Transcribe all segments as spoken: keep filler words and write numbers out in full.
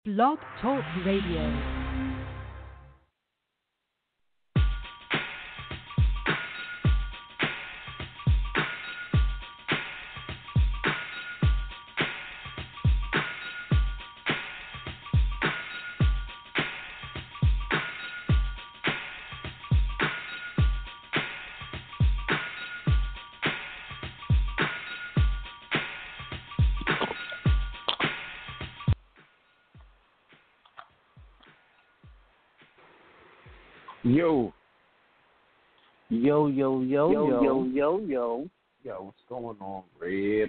Blog Talk Radio. Yo. Yo, yo, yo, yo, yo, yo, yo, yo. Yo, what's going on, Red?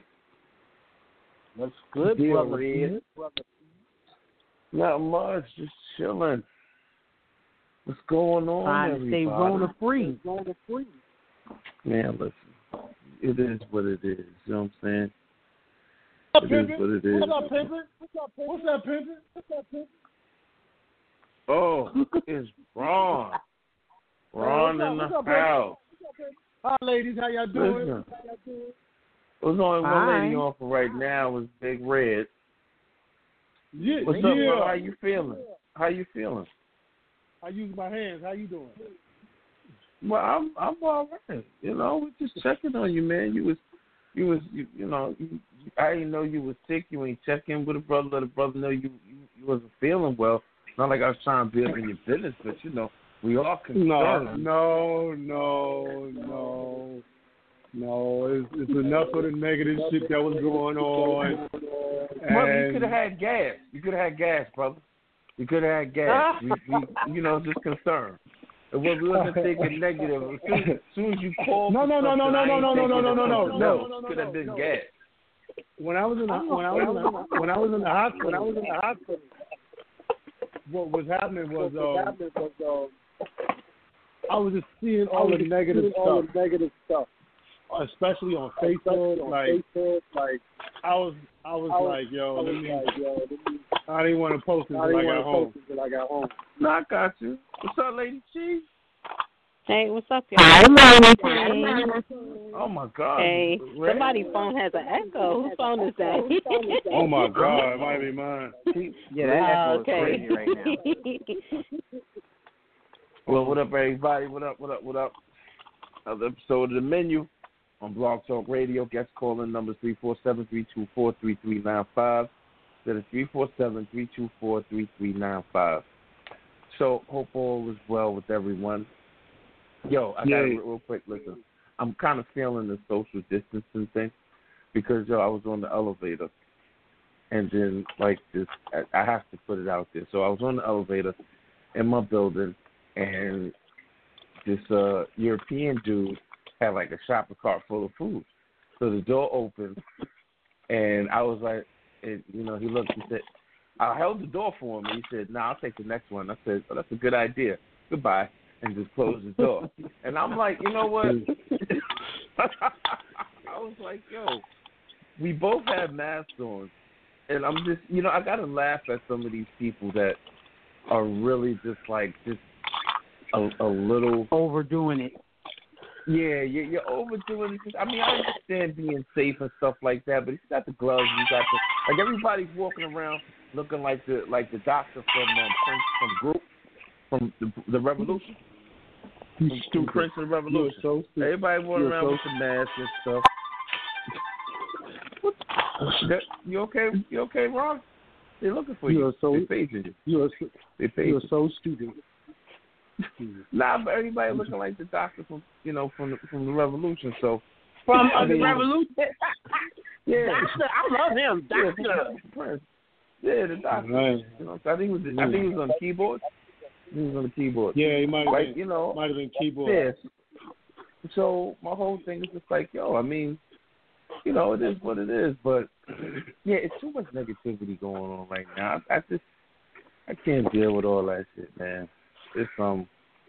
What's good, Deal, brother? Red? Not much, just chilling. What's going on, Trying to everybody? stay Rona free. Rona free. Man, listen, it is what it is. You know what I'm saying? What's up, it is Pimpin'? what it is. What's up, Pimpin'? What's up, Pimpin'? What's up, Pimpin'? What's up, Pimpin'? Oh, it's Ron. Ron hey, in the up, house. Hi, ladies. How y'all doing? Listen, How y'all doing? there's only one Hi. lady on for right now is Big Red. Yeah, What's yeah. up, Ron? How you feeling? How you feeling? I use my hands. How you doing? Well, I'm I'm all right. You know, we're just checking on you, man. You was you was you, you know you, I didn't know you was sick. You ain't checking with a brother. Let a brother know you, you you wasn't feeling well. Not like I was trying to be up in your business, but you know we all concerned. No, no, no, no, no. It's, it's enough of the negative shit that was going on. Brother, you could have had gas. You could have had gas, brother. You could have had gas. we, we, you know, just concerned. It was, we wasn't thinking negative. As soon, as soon as you called, no, no, no, no, no, no, no, no, no, no, no, no, no, no. Could have been gas. When I was in the when I was in the, when I was in the hospital, when I was in the hospital, what was happening was uh, I was just seeing all the negative stuff, negative stuff, especially on Facebook. Like, like I was, I was like, yo, let me, I didn't want to post it until I got home. Until I got home. No, I got you. What's up, Lady Chief? Hey, what's up, y'all? Hi, Mommy. Oh my God. Hey, Red? somebody's phone has an echo. Whose phone is that? Oh my God, it might be mine. Yeah, that echo is okay. crazy right now. Well, what up, everybody? What up? What up? What up? Another episode of The Menu on Blog Talk Radio. Guest calling number three four seven, three two four, three three nine five. That is three four seven, three two four, three three nine five. So, hope all is well with everyone. Yo, I got Yeah. it real quick. Listen, I'm kind of feeling the social distancing thing because, yo, I was on the elevator and then, like, this, I, I have to put it out there. So I was on the elevator in my building and this uh, European dude had, like, a shopping cart full of food. So the door opened and I was like, and, you know, he looked, he said, I held the door for him and he said, nah, I'll take the next one. I said, oh, that's a good idea. Goodbye. And just closed the door. And I'm like, you know what? I was like, yo, we both have masks on. And I'm just, you know, I got to laugh at some of these people that are really just like, just a, a little. Overdoing it. Yeah, you're, you're overdoing it. I mean, I understand being safe and stuff like that, but if you got the gloves, you got the, like everybody's walking around looking like the like the doctor from um, Prince from Group, from the, the Revolution. You From, stupid. from Prince of the Revolution. You're so stupid. Everybody walking You're around so with the mask and stuff. That, you okay? You okay, Ron? They're looking for you. You're so, They're paging you. You're, They're paging you're so stupid. Nah, but everybody looking like the doctor from, you know, from the, from the Revolution. So From I uh, the mean, Revolution. yeah, Doctor, I love him. yeah, Doctor. Prince. Yeah, the doctor. Right. You know, I think it was. I think he was on the keyboard. He was on the keyboard. Yeah, he might have Like, been. you know, Might have been keyboard. yes. So my whole thing is just like, yo, I mean, you know, it is what it is, but yeah, it's too much negativity going on right now. I, I just, I can't deal with all that shit, man. It's um,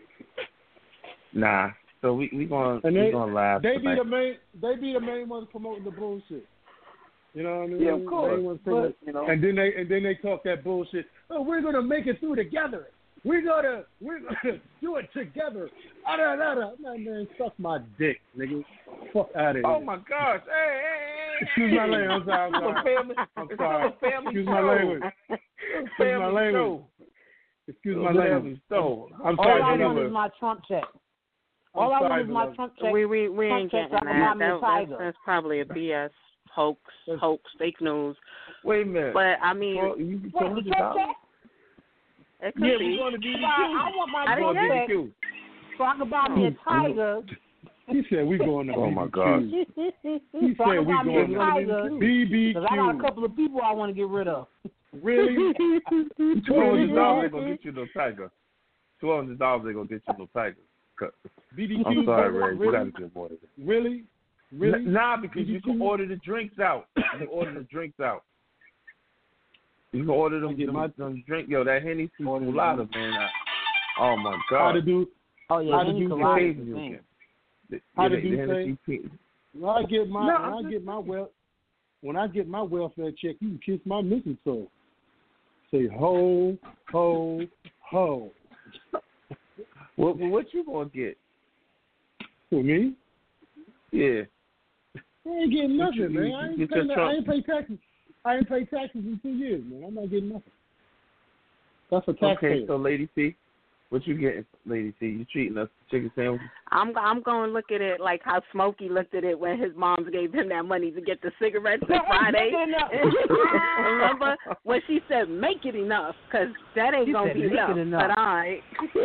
nah. So we we gonna And we they, gonna laugh. they be tonight. the main. They be the main ones promoting the bullshit. You know what I mean? Yeah, of course. Main ones But, promote- you know, and then they and then they talk that bullshit. Oh, we're gonna make it through together. We're gonna we're gonna do it together. Ah, da, da, da. Man, man, suck my dick, nigga. Fuck out of here. oh my gosh, hey, hey, hey, Excuse my language. I'm sorry. I'm It's a sorry. family. I'm It's sorry. still a family Excuse show. my language. Excuse my language. Excuse my language. So, I'm All sorry. I Jennifer. want is my Trump check. All I'm I sorry, want is my beloved. Trump check. We we we ain't Trump getting check, that. I'm that a that's, tiger. that's probably a B S hoax, hoax, fake news. wait a minute. But I mean, well, you can What, tell the us Trump about check? it could Yeah, be. we're going to B B Q. I want my I Trump didn't check B B Q. so I can buy me a tiger. He said we going to Oh, B B Q. my God. He So I said can we buy me a going tiger. to B B Because I got a Q. couple of people I want to get rid of. Really? Two hundred dollars ain't gonna get you no tiger. Two hundred dollars ain't gonna get you no tiger. B B Q. I'm sorry, Ray. Really? You gotta get more than that. Really? Really? N- Nah, because you B B Q? can order the drinks out. You can order the drinks out. You can order them, get them, my- them drink. Yo, that Hennessy Order them. Colada, man. I, oh my How God. to do? Oh, yeah, How to Henny do Colada They is the you thing. again. The, How yeah, to the, do the Hennessy things? P- When I get my No, when I'm I just- get my well when I get my welfare check, you can kiss my mistletoe. Say ho ho ho. What, what you gonna get? For me? Yeah. I ain't getting What you- nothing, man. you- I you ain't, get pay, your no- Trump- I ain't pay taxes. I ain't pay taxes in two years, man. I'm not getting nothing. That's a taxpayer. Okay, so Lady P, what you getting, Lady P? You treating us to chicken sandwiches? I'm I'm going to look at it like how Smokey looked at it when his moms gave him that money to get the cigarettes on Friday. Remember when she said, "Make it enough," because that ain't She gonna said, be "Make enough." it enough. But all right.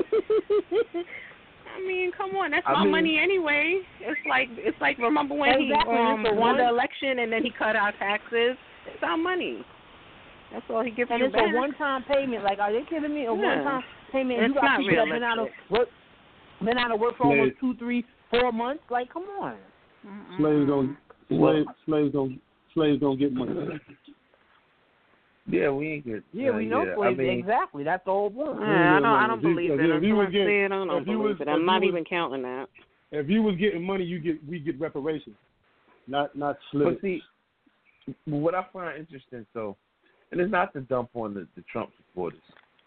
I mean, come on, that's I my mean- money anyway. It's like it's like remember when Exactly, he um, it's a won the one- election and then he cut our taxes. It's our money. That's all he gives And you it's back. a one-time payment. Like, are they kidding me? A Yeah. one-time payment. It's You got not people that been out of realistic. work, been out of work for Slaves. almost two, three, four months. Like, come on. Slaves don't Well- slaves slaves don't slaves don't get money. Yeah, we ain't get. Yeah, we know yeah, slaves. I mean, exactly. That's the whole point. Yeah, I don't. I don't If you- believe if it. you- if you Until was I getting- see it, I don't if you believe was- it. if I'm you not was- even counting that. If you was getting money, you get we get reparations, not not but slip. see, what I find interesting, so, and it's not to dump on the, the Trump supporters,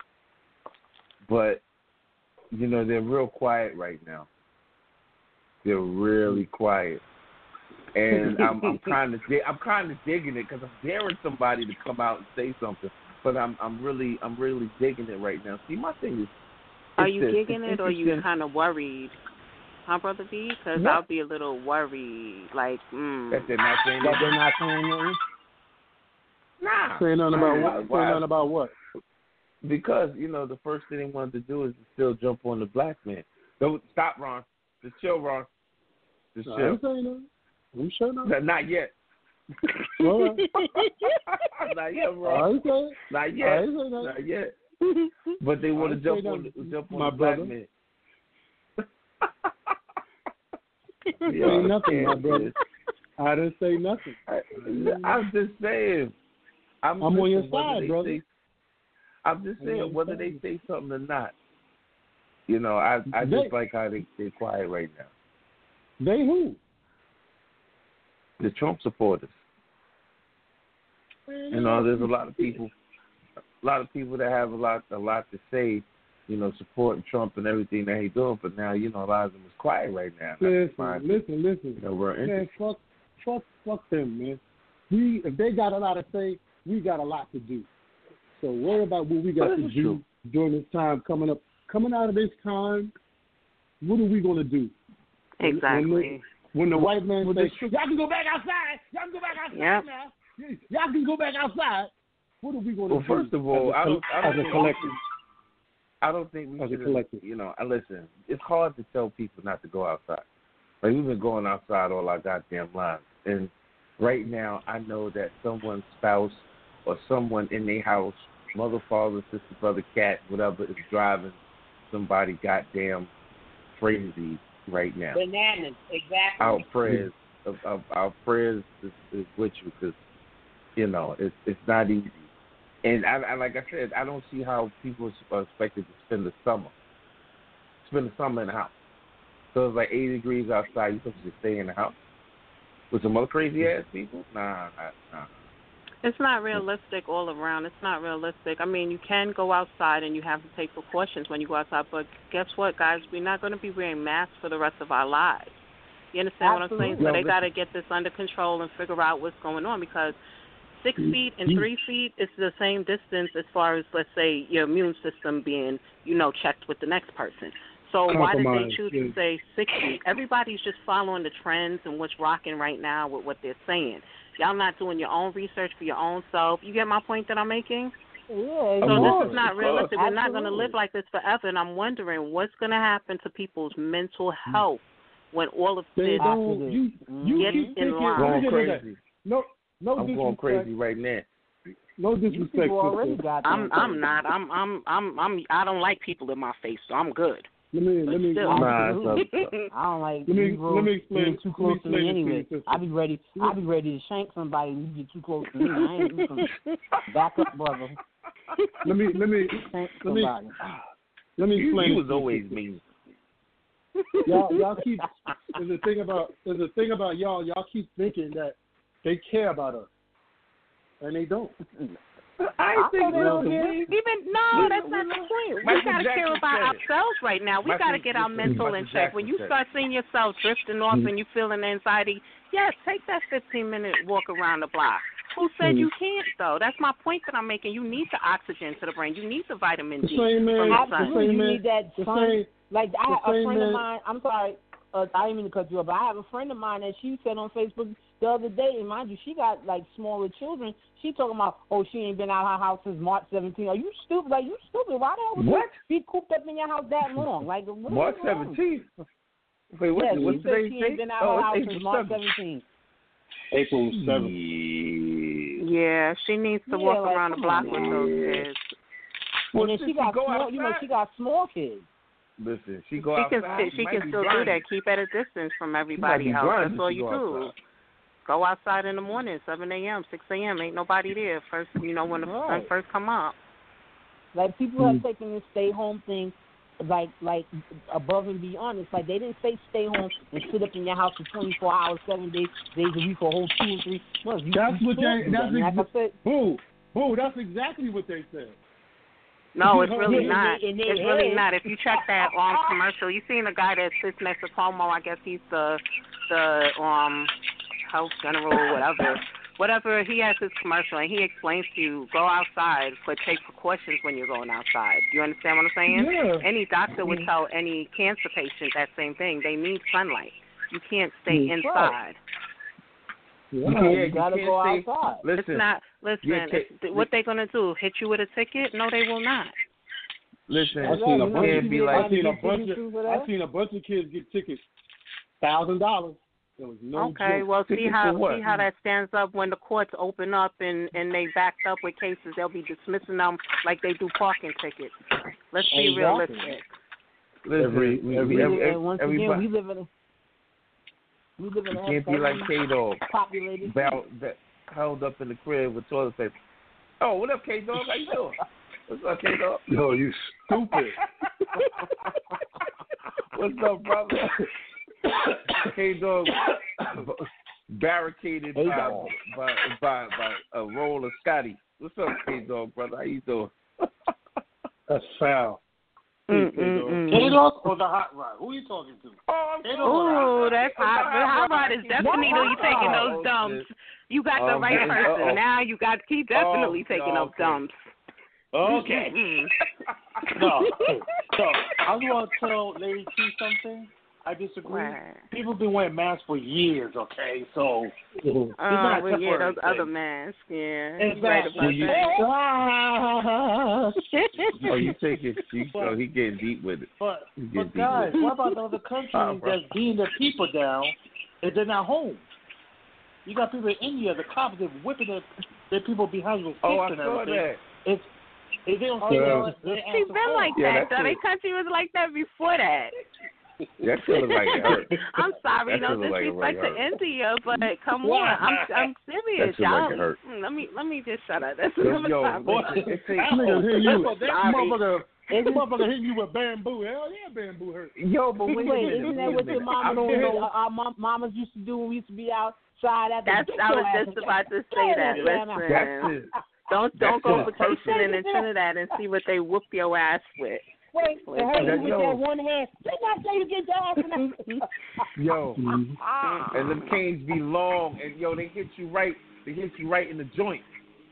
but you know they're real quiet right now. They're really quiet, and I'm I'm kind of I'm kind of digging it because I'm daring somebody to come out and say something, but I'm I'm really I'm really digging it right now. See, my thing is, Are it's you this, gigging it's it or are you interesting- kind of worried? Huh, Brother B? Because No. I'll be a little worried. Like, mm. that they're not saying That that? they're not saying nothing. Nah. Say nothing about Why- what? Say why- nothing about what? Because, you know, the first thing they wanted to do is to still jump on the black man. Don't stop, Ron. Just chill, Ron. Just I chill. ain't saying nothing. I'm sure not. No, not yet. All right. Not yet, I Ron. ain't saying. Not I yet. ain't saying that. Not yet. But they want to I jump say on that, the, jump on my the black brother. man. Say Yo, nothing, my yeah, brother. I didn't say nothing. I, I'm just saying. I'm, I'm on your listen, whether side, they brother. Say, I'm just I'm on saying your whether side. they say something or not. You know, I I They- just like how they they're quiet right now. They who? The Trump supporters. You know, there's a lot of people, a lot of people that have a lot, a lot to say. You know, supporting Trump and everything that he's doing. But now, you know, a lot of them is quiet right now. And I Listen, find, listen, listen. You know, we're Man, interested. fuck, fuck, fuck them, man. We if they got a lot to say, we got a lot to do. So worry about what we got That to is do true. during this time coming up. Coming out of this time, what are we gonna do? When- Exactly. When the, when the white man Well, says, the truth- "Y'all can go back outside. Y'all can go back outside Yep. now. Y'all can go back outside." What are we gonna Well, do? first of all, as a, I don't, I don't as a think collective. I don't think we As a should. collective. You know, I listen. It's hard to tell people not to go outside. Like we've been going outside all our goddamn lives, and right now I know that someone's spouse or someone in their house, mother, father, sister, brother, cat, whatever, is driving somebody goddamn crazy right now. Bananas, exactly. Our prayers, of, of, our prayers is, is with you because you know it's it's not easy. And I, I, like I said, I don't see how people are expected to spend the summer. Spend the summer in the house. So it's like eighty degrees outside. You're supposed to stay in the house with some other crazy ass people? Nah, nah, nah. It's not realistic all around. It's not realistic. I mean, you can go outside and you have to take precautions when you go outside, but guess what, guys? We're not going to be wearing masks for the rest of our lives. You understand what I'm saying? Absolutely. So No, they listen. got to get this under control and figure out what's going on because Six feet and three feet is the same distance as far as, let's say, your immune system being, you know, checked with the next person. So why did they choose yeah. to say six feet? Everybody's just following the trends and what's rocking right now with what they're saying. Y'all not doing your own research for your own self. You get my point that I'm making? Yeah, so this is not realistic. We're not going to live like this forever, and I'm wondering what's going to happen to people's mental health when all of this you, you gets keep in line. Going crazy. No, no I'm going crazy right now. No disrespect. I'm, I'm not. I'm, I'm, I'm, I'm. I don't like people in my face, so I'm good. Let me, let me. Nah, I don't like let me, people let me explain, getting too close to me anyway. To I be ready. I be ready to shank somebody when you get too close to me. I ain't even back up, brother. Let me, let me, shank let me, somebody. let me explain. You was always mean. Y'all, y'all keep. There's a thing about. There's a thing about y'all. Y'all keep thinking that they care about us, and they don't. I, I think so. Even no, that's not the point. We gotta care about ourselves right now. We gotta get our mental in check. When you start seeing yourself drifting off and you feeling anxiety, yes, take that fifteen minute walk around the block. Who said you can't though? That's my point that I'm making. You need the oxygen to the brain. You need the vitamin D. The same man. From the sun. The same you man. need that the sun. same, like I, the a friend man. of mine. I'm sorry. Uh, I didn't mean to cut you off, but I have a friend of mine that she said on Facebook the other day, and mind you, she got like smaller children. She talking about, oh, she ain't been out of her house since March seventeenth. Are you stupid? Like, you stupid? Why the hell would what? you be cooped up in your house that long? Like, what March seventeenth. Wait, what? Yes, What's she said today's she date? ain't been out of Oh, her house April since March seventh. seventeenth. April seventh. Yeah, she needs to Yeah, walk like, around the block with those kids. Well, and then she got go small, outside? you know, she got small kids. Listen, she go She outside. can She, she might can be still grinding. do that. Keep at a distance from everybody be else. grinding That's all if she you go do. outside. Go outside in the morning, seven a.m., six a.m. Ain't nobody there. First, you know, when the Right. sun first come up. Like, people have taken this stay home thing like like above and beyond. It's like they didn't say stay home and sit up in your house for twenty-four hours, seven days, days a week, for a whole two or three months. You, That's you what they. do That's that. ex- like I said, boo, boo. That's exactly what they said. No, it's really Yeah, not. and they- and they It's really is. not. If you check that um commercial, you seen the guy that sits next to Cuomo. I guess he's the the um health general or whatever. Whatever, he has his commercial and he explains to you, go outside, but take precautions when you're going outside. You understand what I'm saying? Yeah. Any doctor would tell any cancer patient that same thing. They need sunlight. You can't stay That's inside. Yeah, Yeah, you you gotta can't go say- outside. Listen, It's not, listen, Yeah, ta- it's, what they going to do, hit you with a ticket? No, they will not. listen. I seen a you bunch. can't be I like, seen a Get bunch tickets of. for that? I seen a bunch of kids get tickets, thousand dollars. There was no Okay, joke. well, see Tickets how for what? see how that stands up when the courts open up and, and they backed up with cases. They'll be dismissing them like they do parking tickets. Let's be Exactly. realistic. listen, Every- we- every- we- And every- once everybody, again, we live in a we live in you a can't be like heavily K-Dog, populated. bow, that held up in the crib with toilet paper. Oh, what up, K-Dog? How you doing? What's up, K-Dog? Yo, you stupid. What's up, brother? K-Dog barricaded by, K-Dog. by, by, by a roll of Scotty. What's up, K-Dog, brother? How you doing? That's foul. Mm-mm-mm. K-Dog or the Hot Rod? Who are you talking to? Oh, I'm Ooh, that's hot. The hot rod is definitely you taking those dumps. You got the Um, right person. uh-oh. Now you got keep definitely Oh, taking those okay. dumps. Okay. Mm-mm. No. So, I was going to tell Lady T something. I disagree. Right. People been wearing masks for years, okay? So, Oh, not well, yeah, those temporary other thing. masks. Yeah, Exactly. Right you- about Oh, you take it. You, oh, he getting deep with it. but, He getting but deep guys, with it. what about the other countries Oh, bro. that's beating their people down and they're not home? You got people in India, the cops, they're whipping their, their people behind with sticks Oh, I and saw everything. that. It's, if they don't Oh, see yeah. that, they She's ask been like Yeah, that, that's though. it. Their country was like that before that. That shit look like it hurt. I'm sorry, That no shit look like it disrespect really to hurt. India, but come on, I'm I'm serious, That shit y'all. like it hurt. Mm, Let me let me just shut up. That's Yo, another yo, topic. listen, it takes- Nigga hitting you. That's That sorry. motherfucker. This motherfucker hitting you with bamboo. Hell yeah, bamboo hurt. Yo, but wait, Wait, a minute, isn't wait that a what your minute. mama I don't used to- know. our mom, mamas used to do when we used to be outside after That's get I your was ass just in- about to say that. Get your ass Listen, That's it. don't don't That's go it. vacationing in Trinidad and see what they whoop your ass with. Wait, Wait, and her that- with yo. that one hand. Didn't I say you get your ass in that? Yo, Ah. and them canes be long, and yo, they hit you right. They hit you right in the joint.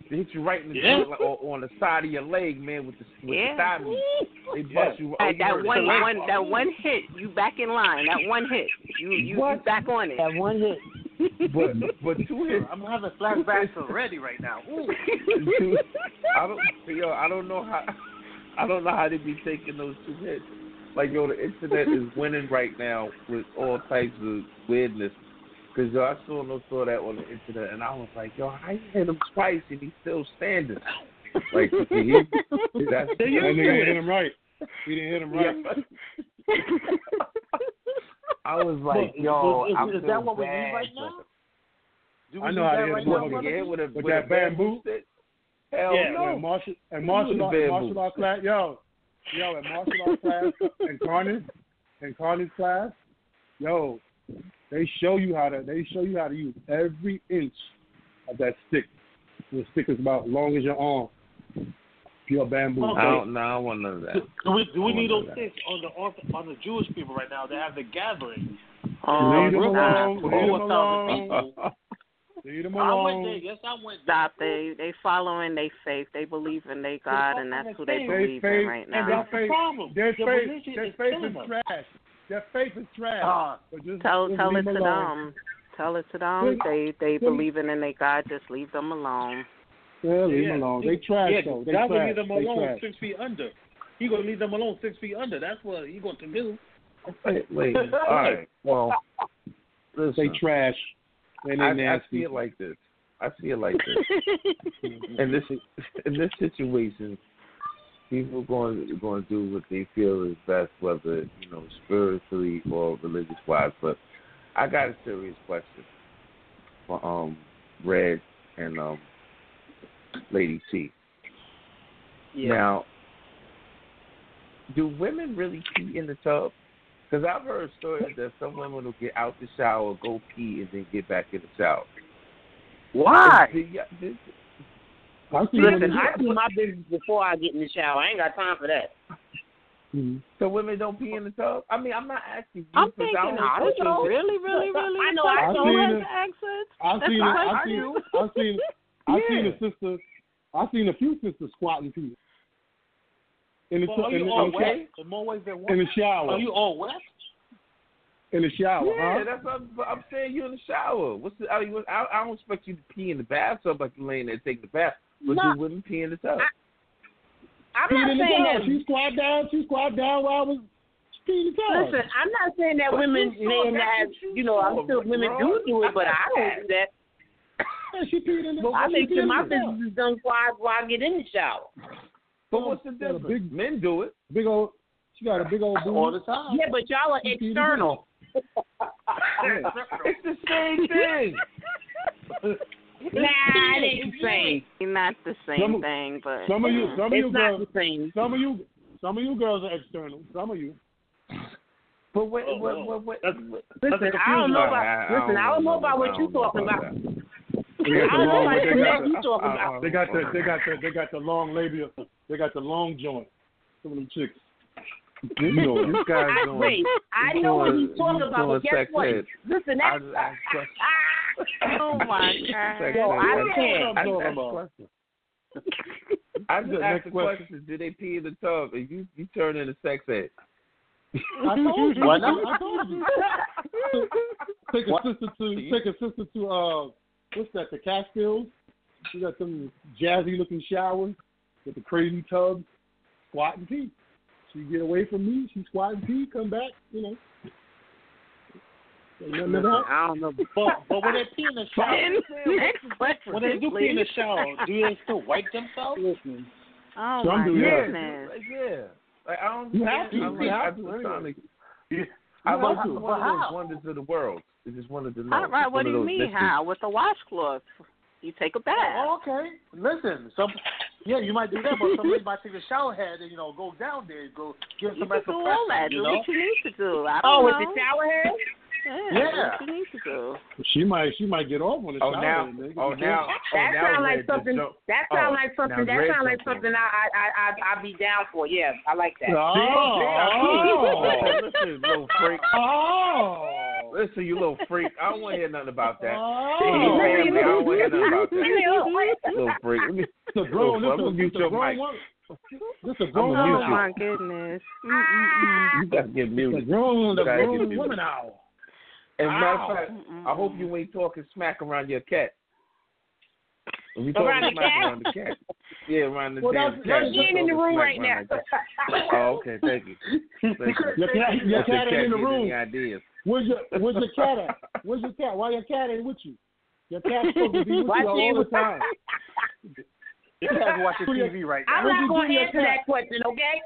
They hit you right in the Yeah. joint, like, or on the side of your leg, man, with the with Yeah. the thigh meat. They bust Yeah. you. That, that over one, the one, that one hit, you back in line. That one hit, you, you, you What? back on it. That one hit. But but two hits. I'm having flashbacks already right now. Ooh. two, I don't. Yo, I don't know how. I don't know how they be taking those two hits. Like yo, the internet is winning right now with all types of weirdness. Cause yo, I saw no saw that on the internet, and I was like, yo, how you hit him twice and he's still standing? Like, you can hear, that's, That nigga hit him right. He didn't hit him right. I was like, But- yo, is, I is feel that what we bad need right for now? him. Do we I know need how that to hit right a now, motherfucker. brother? Yeah, with a With with that a bamboo bamboo? stick. Hell Yeah, no. and martial and martial With art, the martial bamboo. art class, yo, yo, at martial art class and Carnage, and Carnage class, yo, they show you how to they show you how to use every inch of that stick. The stick is about as long as your arm. Pure bamboo. Okay. I don't know. I don't want none of that. Do, do we do we I need want those none of sticks on the orth- on the Jewish people right now? They have the gathering. Oh, Leave them stop. alone. Leave them Four thousand alone. people. Leave them I went there. alone. Yes, I went there. Stop. They they following their faith. They believe in their God, and that's who they They believe faith- in right And now. that's the problem. Their The faith, religion their is faith killing is us. trash. Their faith is trash. Uh, But just, Tell just tell leave it to them alone. them. Tell it to them. Leave- They they leave- believing in their God. Just leave them alone. Yeah, leave yeah. them alone. They trash yeah, though. They God will trash. leave them They alone trash. six feet under. He gonna leave them alone six feet under. That's what he going to do. Wait, wait. All right. Well, They listen. trash. And they I, I nasty. see it like this. I see it like this. in this in this situation, people going going to do what they feel is best, whether you know spiritually or religious wise. But I got a serious question for um Red and um Lady T. Yeah. Now, do women really pee in the tub? Because I've heard stories that some women will get out the shower, go pee, and then get back in the shower. Why? Is- is- is- I see Listen, them. I do my business before I get in the shower. I ain't got time for that. Mhm. So women don't pee in the tub? I mean, I'm not asking you. I'm because I thinking, don't I don't know. question it. Really, really, really. I know I That's seen all it. his accents. I've That's seen, what I've I seen, do. I've seen, I've seen Yeah. a sister. I've seen a few sisters squatting pee in the Well, are in you the, all in the, wet? In more ways than in one. the shower. Are you all wet? In the shower, Yeah, huh? that's what I'm, I'm saying. You in the shower. What's the? I, mean, I, I don't expect you to pee in the bathtub like you laying there taking the bath, but No. do women pee in the tub? I'm Pee not in the saying shower. that. She squat down. She squat down while I was peeing in the tub. Listen, I'm not saying that But women you saw- may that's have, what you you know, I'm saw, sure women bro. do do it, but I don't do that. Yeah, she peed in the. I she make peed sure in my the tub. business is done before I, before I get in the shower. But what's the Got a difference? big- Men do it. Big old. She got a big old booty. All the time. Yeah, but y'all are She peed in the external. It's the same thing. Nah, it ain't the same. Not the same Some- thing, but Some of you, some of you It's not girls, the same. some of you, some of you girls are external. Some of you. But what? Oh, what, no. what, what, That's- what Listen, I don't know about. Listen, I don't know about what you talking about. They got I the don't know long, about they the got neck you the, talking about. they got the, they got the, they got the long labia. They got the long joint. Some of them chicks. You know, you guys I, doing. wait, I you know what doing- he's talking you about, but doing guess sex what? ed. Listen, I that's. just asked questions. oh my God. Sex Yo, ed. I That's- can't. I just Talking asked about. questions. I just Next asked the question. question: did they pee in the tub? And you, you turn into sex ed. I told you. Why not? I told you. Take a sister to, take a sister to, uh, what's that? The Catskills. She got some jazzy looking showers with the crazy tubs, squat and pee. She get away from me. She squat and pee. Come back. You know. Ain't nothing Listen, about. I don't know. But but when they pee in the shower, Next question, when they do pee in the please. shower, do they still wipe themselves? Listen, Oh Some my do, yeah. goodness. Like, yeah. Like, I don't. You have to. I'm You like, have I'm to, just anyway. trying to. Yeah. I You was have to. one But of how? those wonders of the world. I just wanted to know. All right, It's what one do of you those mean mysteries. how? With the washcloth. You take a bath. Oh, okay. Listen, some yeah, you might do that, but somebody might take a shower head and you know go down there, go give You some can extra do all that. pressure, you Do know. what you need to do. I don't oh, know. with the shower head? Yeah, Yeah. do what you need to do. She might. She might get off on the Oh shower. now, and they- oh they- now, oh That now sounds like Red just something. jumped- That sounds oh, like something. now That Red sounds like jumped in. something I I I I I'd be down for. Yeah, I like that. Oh, Listen, little freak. oh, Listen, you little freak. I don't want to hear nothing about that. Oh. Hey, family, I don't want to hear nothing about that. Little freak. Let me, It's a grown, I'm gonna this mute a your grown mic. woman. This a I'm grown gonna mute Oh you. my goodness. Mm-mm-mm. You got to get It's a muted. grown, the You gotta get grown muted. woman owl. As a matter Ow. of fact, I hope you ain't talking smack around your cat. When you Around talking the smack cat? around the cat. Yeah, around the Well, damn that's- cat. that's- She ain't in the Talking room smack right now. around that cat. Oh, okay, thank you. Thank you. Your cat, your Let the cat ain't in the get room. any ideas. Where's your Where's your cat at? Where's your cat? Why your cat ain't with you? Your cat's supposed to be with Why you she all ain't the with- time. Your cat's watching T V right I'm now. Where'd you not going give to your answer cat? that question, okay?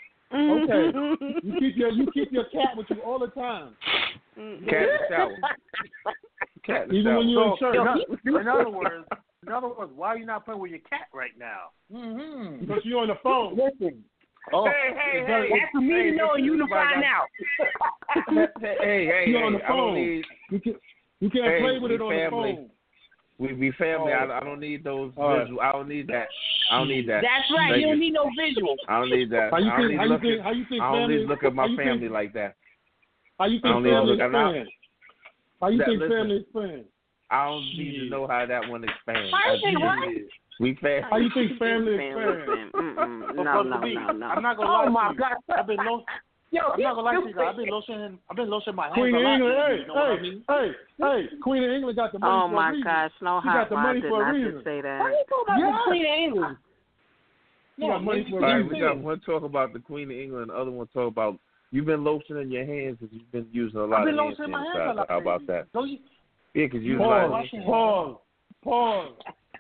Okay. You keep your you keep your cat with you all the time, Cat in the shower. Cat in the even shower. when you're in So, church. in, in other words, in other words, why are you not playing with your cat right now? Mm-hmm. Because you're on the phone. Listen, Oh, Hey, hey, hey. that's for me hey, to know and you to listen, find I- out. Hey, hey, hey, You're on the hey, I don't phone. need. You can you can't Hey, play with we it on family. the phone. We be family. Oh. I, I don't need those All right. visual. I don't need that. I don't need that. That's right. Thank You don't need no visual. I don't need that. How you I don't think? need How you look think? at. How you think I don't family? need to look at my how you family think, like that. How you I think don't need to family look at that. expands? How you That- think listen. family expands? I don't need to know how that one expands. How you I think just- what? We family. How you think family Listen, expands? listen. Mm-mm. But No, Brother no, B, no, no. I'm not gonna lie Oh, my to you. God. I've been lo- Yo, I'm not gonna lie to you. I've been lotioning. I've been lotioning my hands Queen a of lot. England, lately, hey, you know what I hey, mean? hey, hey, Queen of England got the money Oh for a my reason. gosh, no She got hot the rod money did for a not reason. just say Why that. you talking about Yeah. the Queen of England? She got money for All a right, reason. we got one talk about the Queen of England. The other one talk about you've been lotioning your hands because you've been using a lot I've been of hand lotioning my hands a sanitizer. lot. How about lately. that? Don't you? Yeah, because you use a lot of Pause, hand sanitizer. pause, pause,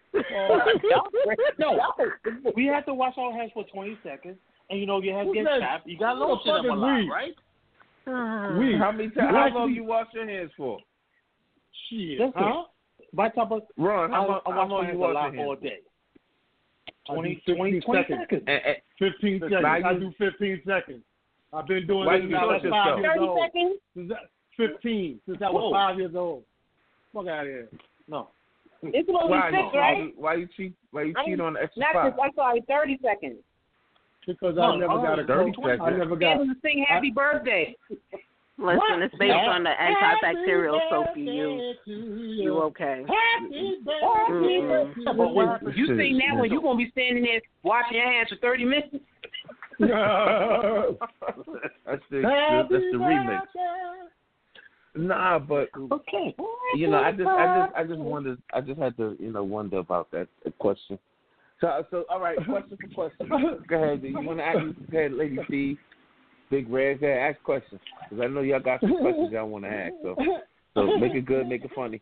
pause. No, we have to wash our hands for twenty seconds, and you know your hands Who's get that? chapped. You got Who the lotion fuck them a is lot, we? right? We, How many times? How long you wash your hands for? shit, Listen, huh? my top of Ron, I, how, I long- how wash my long you hands a wash lot your all hands? day. I do twenty, fifteen twenty, twenty seconds. seconds. And, and, Fifteen seconds. Now I you- do fifteen seconds. I've been doing Why this you since I was touch five yourself? years thirty old. seconds? Since I, Fifteen. Since I was Whoa. five years old. Fuck out of here. No. It's supposed to why, be six, you, right? why you cheat? Why you I cheat mean, on the extra Not five? just, I'm sorry, thirty seconds. Because No, I never no, got a thirty coat. seconds. I never Be got. able to sing happy birthday. Listen, it's based on the antibacterial soap you Happy use. birthday to You okay? Happy Mm-mm. birthday. But what happens? You sing that one, you're going to be standing there washing your hands for thirty minutes. That's the that's the remix. Nah, but Okay. you know, I just I just I just wondered. I just had to you know wonder about that, that question. So so all right, question for question. Go ahead. You want to ask? Go ahead, Lady Steve. Big Red, go ahead, ask questions because I know y'all got some questions y'all want to ask. So so make it good, make it funny.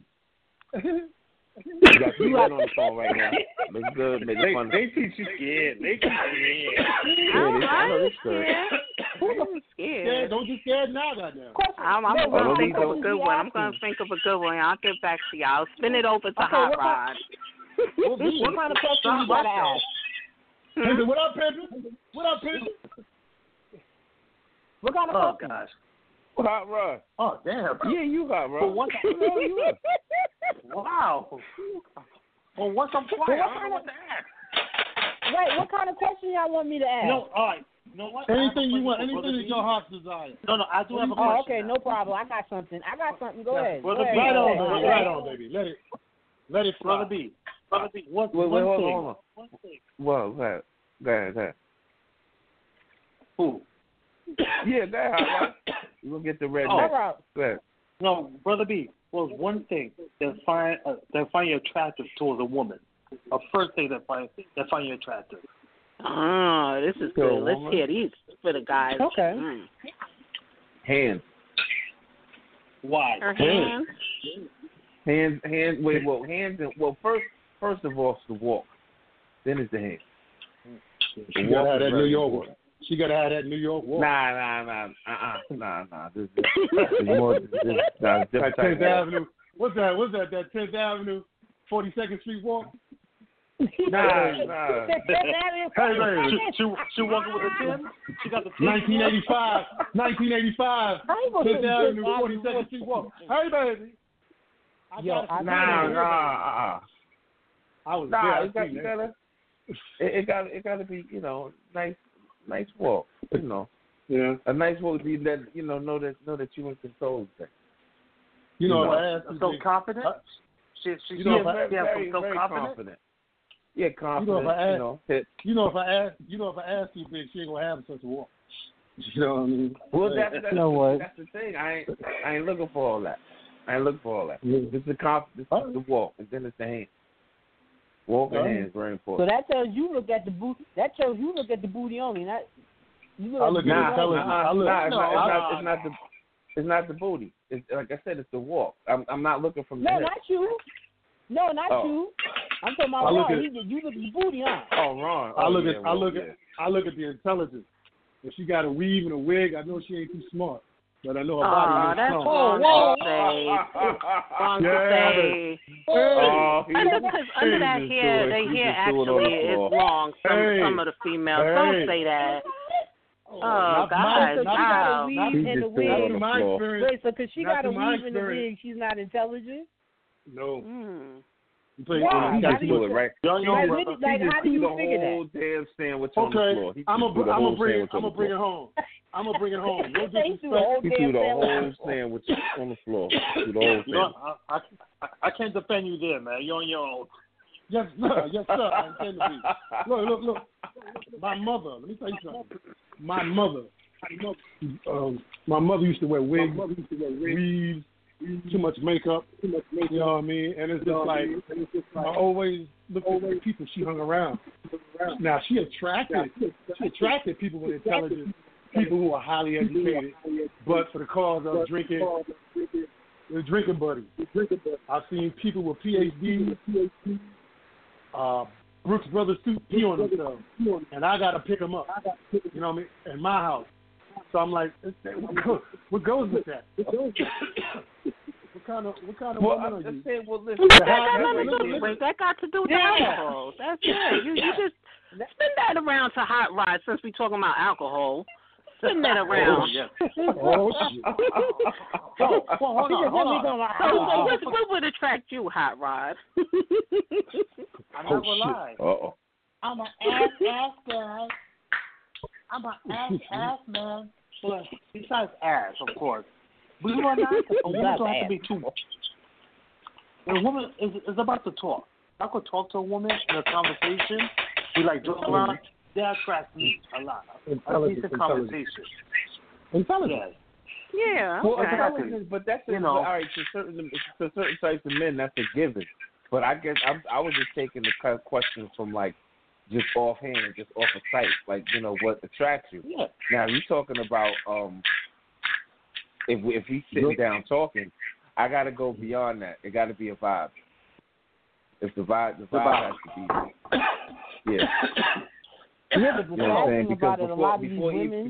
You got Big Red on the phone right now. Make it good, make it They, funny. they teach you scared. They teach you scared. Yeah, they- I know this story. I'm Yeah, scared. don't you scared now, goddamn. I'm, I'm Oh, going don't to think be- of a good one. I'm going to think of a good one. I'll get back to y'all. Spin it over to Okay, Hot what Rod. What, what kind of question you got to ask? Pimpin', what up, Pimpin'? What up, Pimpin'? What kind of Oh question? gosh. Hot Rod. Oh damn. Yeah, you hot, For Rod. once, wow. For once I'm quiet. I don't know what to ask. Wait, what kind of question y'all want me to ask? No, all right. You know what? I have a Anything you question want, for anything Brother that B. your heart's desire. No, no, I do have a Oh, question. okay, now. no problem. I got something. I got something. Go ahead. Go Brother ahead. B. Right Go on, ahead. baby. Right on, baby. Let it, let it fly. Brother B. Brother B. What, Wait, wait, one hold thing. on, hold on. One thing. Well, go ahead. Go ahead, go ahead. Who? Yeah, go ahead, Hot Rod. You're going to get the red Oh. neck. All right. Go ahead. No, Brother B. Was one thing that find uh, that find you attractive towards a woman. A first thing that find that find you attractive. Oh, this is To a good. Let's woman? hear these for the guys. Okay. Mm. Hands. Why? Her hands. Hands, hands, wait, well, hands, and, well, first, first of all, it's the walk. Then it's the hands. She gotta have that New York walk. She gotta have that New York walk. Nah, nah, nah, uh-uh, nah, nah. This, this, this is more, this, this, nah, it's different That type tenth of walk. Avenue. What's that? What's that? That tenth Avenue, forty-second Street walk. Nah, nah. Hey, baby. She, she, she walking with a ten. She got the ten. nineteen eighty-five. nineteen eighty-five. I ain't gonna tenth say Avenue, Fifth forty-second Avenue. Street walk. Hey, baby. I Yo, got I it. Nah, nah, uh-uh. I was Nah, there. I it got, seen you that. gotta, it, it got, it got to be, you know, nice, nice walk. You know, Yeah. a nice walk. You that, you know, know that, know that you in control of things. You know, you if I ask you, so big, confident. Uh, she she you know, she if I, has very, some very confident. confident. Yeah, confident. You know, if I ask, you know, hit. you know, if I ask, you know, if I ask you, big, she ain't gonna have such a walk. You know what I mean? Well, that's that's, You know what? that's the thing. I ain't I ain't looking for all that. I ain't looking for all that. Yeah. This is the conf, this is the walk, and then it's the hand. Walk and Right. hand is very So important. that tells you look at the boot. That shows you look at the booty only. Not you look I at look the at Nah, booty only. intelligence. nah, I look. nah, it's, No, not, it's, no, not, it's no. not the it's not the booty. It's like I said, it's the walk. I'm I'm not looking from the No, hip. not you. No, not Oh. you. I'm talking about I look Ron. at- He did- You look at the booty, huh? Oh, Ron. I Oh, look yeah, at. I well, look yeah. at. I look at the intelligence. If she got a weave and a wig, I know she ain't too smart. But I know her Oh, body that's is strong. wrong whoa. to say. Wrong to Yeah. say. Oh, he, Under, cause under that just hair, do it. they He hair just do it on actually the is floor. long. Some Hey. some of the females Hey. don't say that. Oh, Not guys, mine, So she not got wow. a He weave and a just do it on wig. the my floor. experience. Wait, so because she Not got a to my weave and a experience. wig, she's not intelligent? No. Mm. You play, Why? He How just do do you- it right. Young, young Like, brother. really, like, he how just do threw you the figure whole that? damn sandwich on the Okay, floor. He I'm just gonna threw the I'm whole gonna bring it. sandwich I'm on the gonna bring it floor. home. I'm gonna bring it home. No They threw the disrespect. whole He damn threw the sandwich. whole sandwich on the floor. He threw the whole You know, sandwich. I, I, I can't defend you there, man. You're on your own. Yes, sir. Yes, sir. I intend to be. Look, look, look. My mother. Let me tell you something. My mother. Um, my mother used to wear wigs, weaves, too much makeup. You know what I mean? And it's just like I always looked at the people she hung around. Now she attracted, she attracted people with intelligence, people who are highly educated, but for the cause of drinking, the drinking buddy. I've seen people with P H Ds. Uh, Brooks Brothers too pee on themselves, and I gotta pick them up. You know what I mean? In my house. So I'm like, what goes with that? What kind of what kind of Well, woman I'm are just you? saying, well, listen. But that that- got nothing that- to do with that. Got to do with Yeah. the alcohol. That's it. You you just spin that around to hot rod since we talking about alcohol. Spin that around. Oh, yeah. Oh shit! Oh, well, hold on, hold on. So, so what, what would attract you, hot rod? I'm Oh, not gonna shit. lie. Uh-oh. I'm an ass ass guy. I'm an ass ass man. But besides ass, of course. Believe it or not, a woman don't have to be too. A woman is is about to talk. I could talk to a woman in a conversation. We like joke around. That attracts me a lot. A Intelligence, decent intelligence. conversation. Intelligence. Yes. Yeah. Well, Okay. intelligence, but that's You a, know. all right. To certain to certain types of men, that's a given. But I guess I'm, I was just taking the kind of question from like just offhand, just off of sight, like you know what attracts you. Yeah. Now you talking about um, if we, if he's sitting down talking, I got to go beyond that. It got to be a vibe. If the vibe, the vibe has to be, yeah. Yeah, but the You know what I'm sad saying? thing Because about it, a before- lot of these before you- women,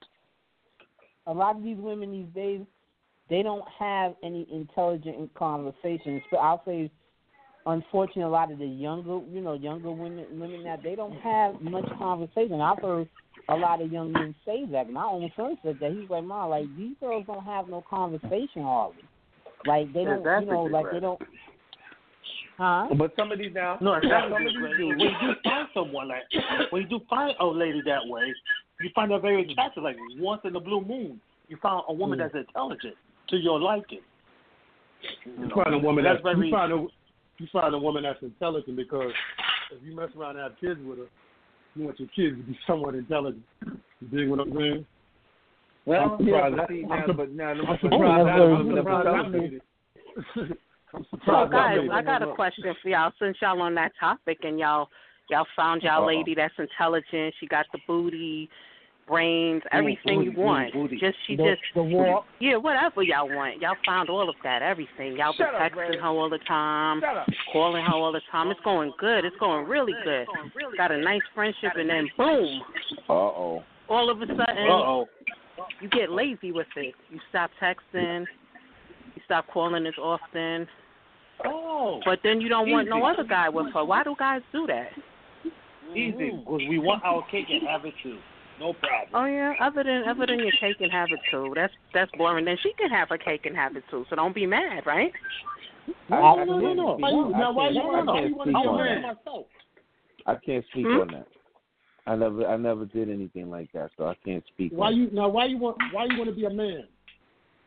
a lot of these women these days, they don't have any intelligent conversations. But I'll say, unfortunately, a lot of the younger, you know, younger women, women now, they don't have much conversation. I've heard a lot of young men say that. My own son said that. He's like, "Mom, like these girls don't have no conversation hardly. Like they don't, Exactly, you know, like they Greg. don't." Huh? But some of these now, No, exactly. some of these When dudes, you do find someone like, when you do find a lady that way, you find her very attractive. Like once in the blue moon, you found a woman that's intelligent to your liking. You find a woman That's that's, very- you find a you find a woman that's intelligent because if you mess around and have kids with her, you want your kids to be somewhat intelligent. You dig what I'm saying? well, I'm yeah, surprised but that- see, I'm now, sur- but now, I'm I'm surprised that never- I'm never surprised that happened. made it. I'm So surprised that guys, made it. I got a question for y'all. Since y'all on that topic and y'all y'all found y'all Uh-oh. lady that's intelligent, she got the booty, brains, everything you booty, want. booty. Just she The, just the walk. yeah, whatever y'all want. Y'all found all of that, everything. Y'all been Shut up, texting Ray. her all the time, Shut up. calling her all the time. It's going good. It's going really good. Got a nice friendship, and then boom, Uh oh. all of a sudden Uh-oh. you get lazy with it. You stop texting. You stop calling as often. Oh. But then you don't want no Easy. other guy with her. Why do guys do that? Easy, because we want our cake and have it too. No problem. Oh yeah, other than other than your cake and have it too. That's that's boring. Then she can have her cake and have it too. So don't be mad, right? I, No, no, no. I Why you- can't now, why speak- you I wanna- why can't you wanna speak be a on man? that. I can't speak Hmm? on that. I never, I never did anything like that, so I can't speak. Why on you now? Why you want? Why you want to be a man?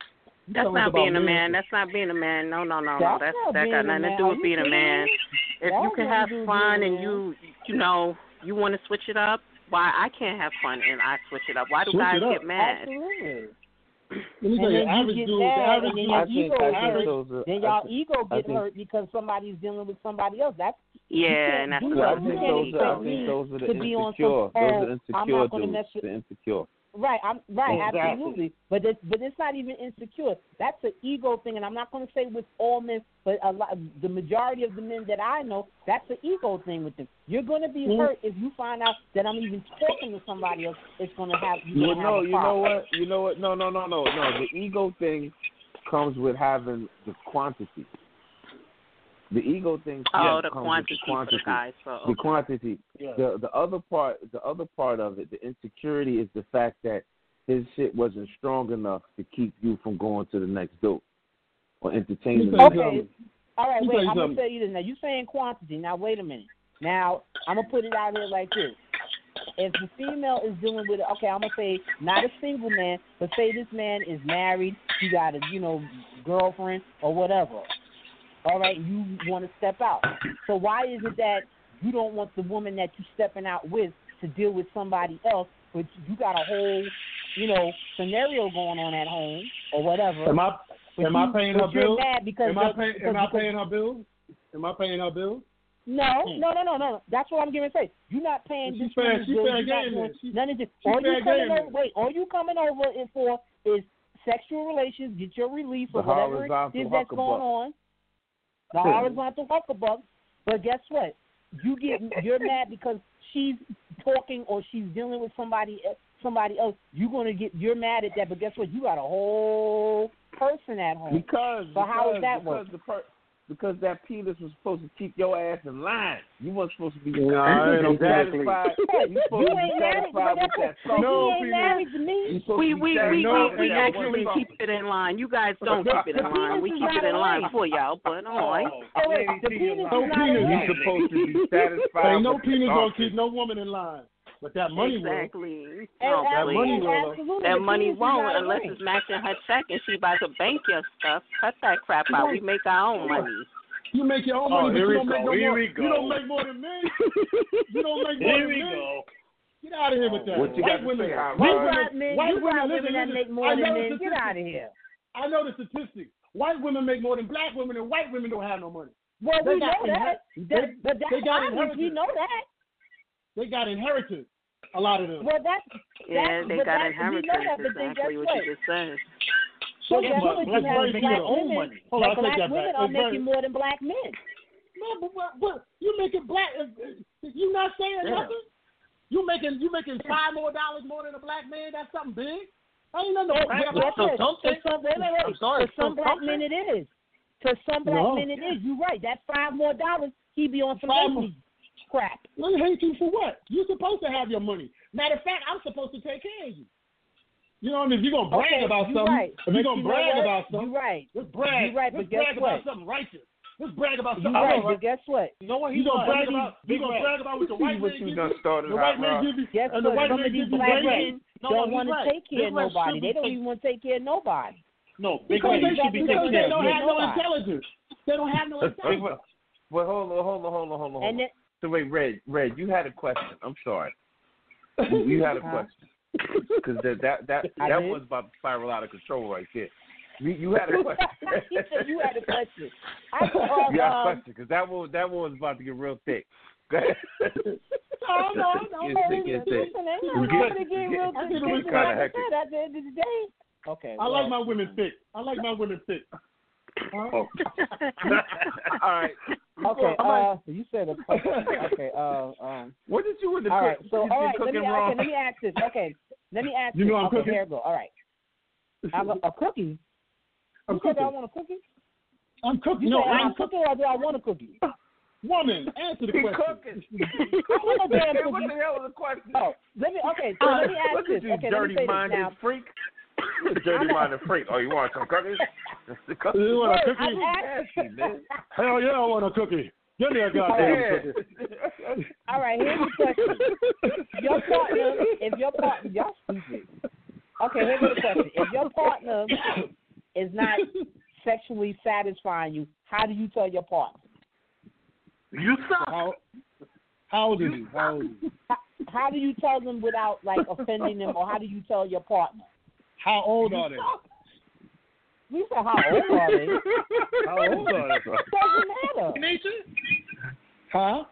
That's not being a man. That's not being a man. No, no, no, no. That's that got nothing to do with being a man. If you can have fun and you, you know, you want to switch it up, why I can't have fun and I switch it up? Why do guys get mad? Absolutely. Let me tell you, average dude, the average dude, I think, I average, think then y'all ego get hurt because somebody's dealing with somebody else. That's yeah, and that's what I think those are. I think those are the insecure. Those are insecure dudes. The insecure. Right, I'm right, exactly. absolutely. But it's but it's not even insecure. That's an ego thing, and I'm not going to say with all men, but a lot, the majority of the men that I know, that's an ego thing with them. You're going to be mm-hmm. hurt if you find out that I'm even talking to somebody else. It's going to have you. Well, no, have a you know what? You know what? No, no, no, no, no. The ego thing comes with having the quantity. The ego thing. Oh, yeah, the quantity, the quantity for the guys. So, okay. The quantity. Yeah. The the other part. The other part of it. The insecurity is the fact that his shit wasn't strong enough to keep you from going to the next dope or entertaining. Okay. All right. Wait. I'm gonna tell you this. Now you saying quantity. Now wait a minute. Now I'm gonna put it out here like this. If the female is dealing with, okay, I'm gonna say not a single man, but say this man is married, he got a you know girlfriend or whatever. All right, you want to step out. So why is it that you don't want the woman that you're stepping out with to deal with somebody else, but you got a whole, you know, scenario going on at home or whatever? Am I but am you, I paying her bills? Because am I paying am I paying her bills? Am I paying her bills? No, no, no, no, no. That's what I'm getting to say. You're not paying she's this fair, she's bills. fair You're game, not doing she, none of this. All you coming game, over, wait, all you coming over in for is sexual relations, get your relief or the whatever it is that's going on. The horizontal hucklebuck. But guess what? You get you're mad because she's talking or she's dealing with somebody somebody else. You're gonna get you're mad at that. But guess what? You got a whole person at home. Because so because, how does that because work? The per- because that penis was supposed to keep your ass in line. You weren't supposed to be no, ain't satisfied. You supposed you to be ain't married, satisfied with that. No, he ain't married to me. We we we, no, we, we no, actually no. keep it in line. You guys don't keep it in line. We keep it in line for y'all, but all right. Oh, wait, the penis no is not penis. You're supposed to be satisfied. Ain't no with penis the gonna keep no woman in line. But that money exactly. will. No, that please. money will. That money won't unless it's matching her check and she about to bank your stuff. Cut that crap out. We make our own money. You make your own Oh, money, but here you we don't make go. no Here more. we go. You don't make more than me. You don't make more Here than we me. go. Get out of here with that. What you white got to women, say, Howard? white You women, got men, white you got women, women listen, that listen. make more I than know the men. Get statistics. out of here. I know the statistics. White women make more than black women, and white women don't have no money. Well, They we got know that. inher- that they- but that's they got obvious. We inheritance. know that. They got inheritance. A lot of them. Well, that's Yeah, that's, they but got that's, inheritance. We know that, but then Exactly guess what you just said. So Yeah, guess but what? let's You have very black get your own women. money. Hold like on, I'll black take that women back. are It's very- making more than black men. No, but what, what you making black? You not saying Yeah. nothing. You making you making five more dollars more than a black man? That's something big. I ain't nothing to brag about. Yes, So something. To some, wait, wait, wait. I'm sorry, To some so black something. men it is. To some black No. men it is. You're right. That five more dollars, he be on some Five baby crap. Well, hate you for what? You're supposed to have your money. Matter of fact, I'm supposed to take care of you. You know, and if you're gonna brag Okay, about you're something, right. if But you're gonna you know brag what? about something, You're right. let's brag. You're right, but let's guess brag what? about something righteous. Let's brag about You're something. right, Right. but guess what? You know what? You He's gonna right. brag Some of about? these You gonna big brag about what the See white what man you give done you? started, The white Hot man Rod. give you, Guess and the what? white Some man of these give you black great men rates. No, don't no, want to he's right. take care of Big Red nobody. should They be don't take- even want to take care of nobody. No, Big Because Red they, should don't, be because taking they care don't of have you. no Nobody. intelligence. They don't have no intelligence. Well, hold on, hold on, hold on, hold on. And then, So wait, Red, Red, you had a question. I'm sorry. You, you had a question because that that that I that did? was about to spiral out of control right there. You, you had a question. he said you had a question. I thought, You had a um, question because that one that one was about to get real thick. Go ahead. No, no, no. Get no, thick, get thick. Listen, ain't Get- nothing wrong with it get- getting get- real I thick. think it was Listen, kinda like I hectic. said, at the end of the day. Okay. I well, like my women thick. I like my women thick. Huh? Oh. All right. Okay. I'm like, Uh, you said a question. Okay. Uh, um. what did you in the All right. cook? So, you all right. Let cooking me. wrong? Okay. Let me ask this. Okay. Let me ask You this. know I'm okay, cooking? Here we go. All right. I'm a, a cookie. I'm You said cooking. I want a cookie. I'm cooking. You No, said I'm I'm cooking, or do I want a cookie? Woman, answer the He question. cooking. I want a damn What cookie. the hell was the question? Oh, let me. Okay. So let me ask Look this. at you, Okay. Let me dirty say this minded now. freak. Dirty minded freak. Oh, you want some cookies? The cookies. You want a Wait, cookie? I'm asking. Nasty, man. Hell yeah, I want a cookie. Give me a goddamn Yeah. cookie. All right, here's the question. Your partner, if your partner, y'all stupid. Okay, here's the question. If your partner is sexually satisfying you, how do you tell your partner? You suck. How, how old is he? How old is he? How, how do you tell them without like offending them, or how do you tell your partner? How old are they? We said how old are they? How old are they? It doesn't matter. Huh?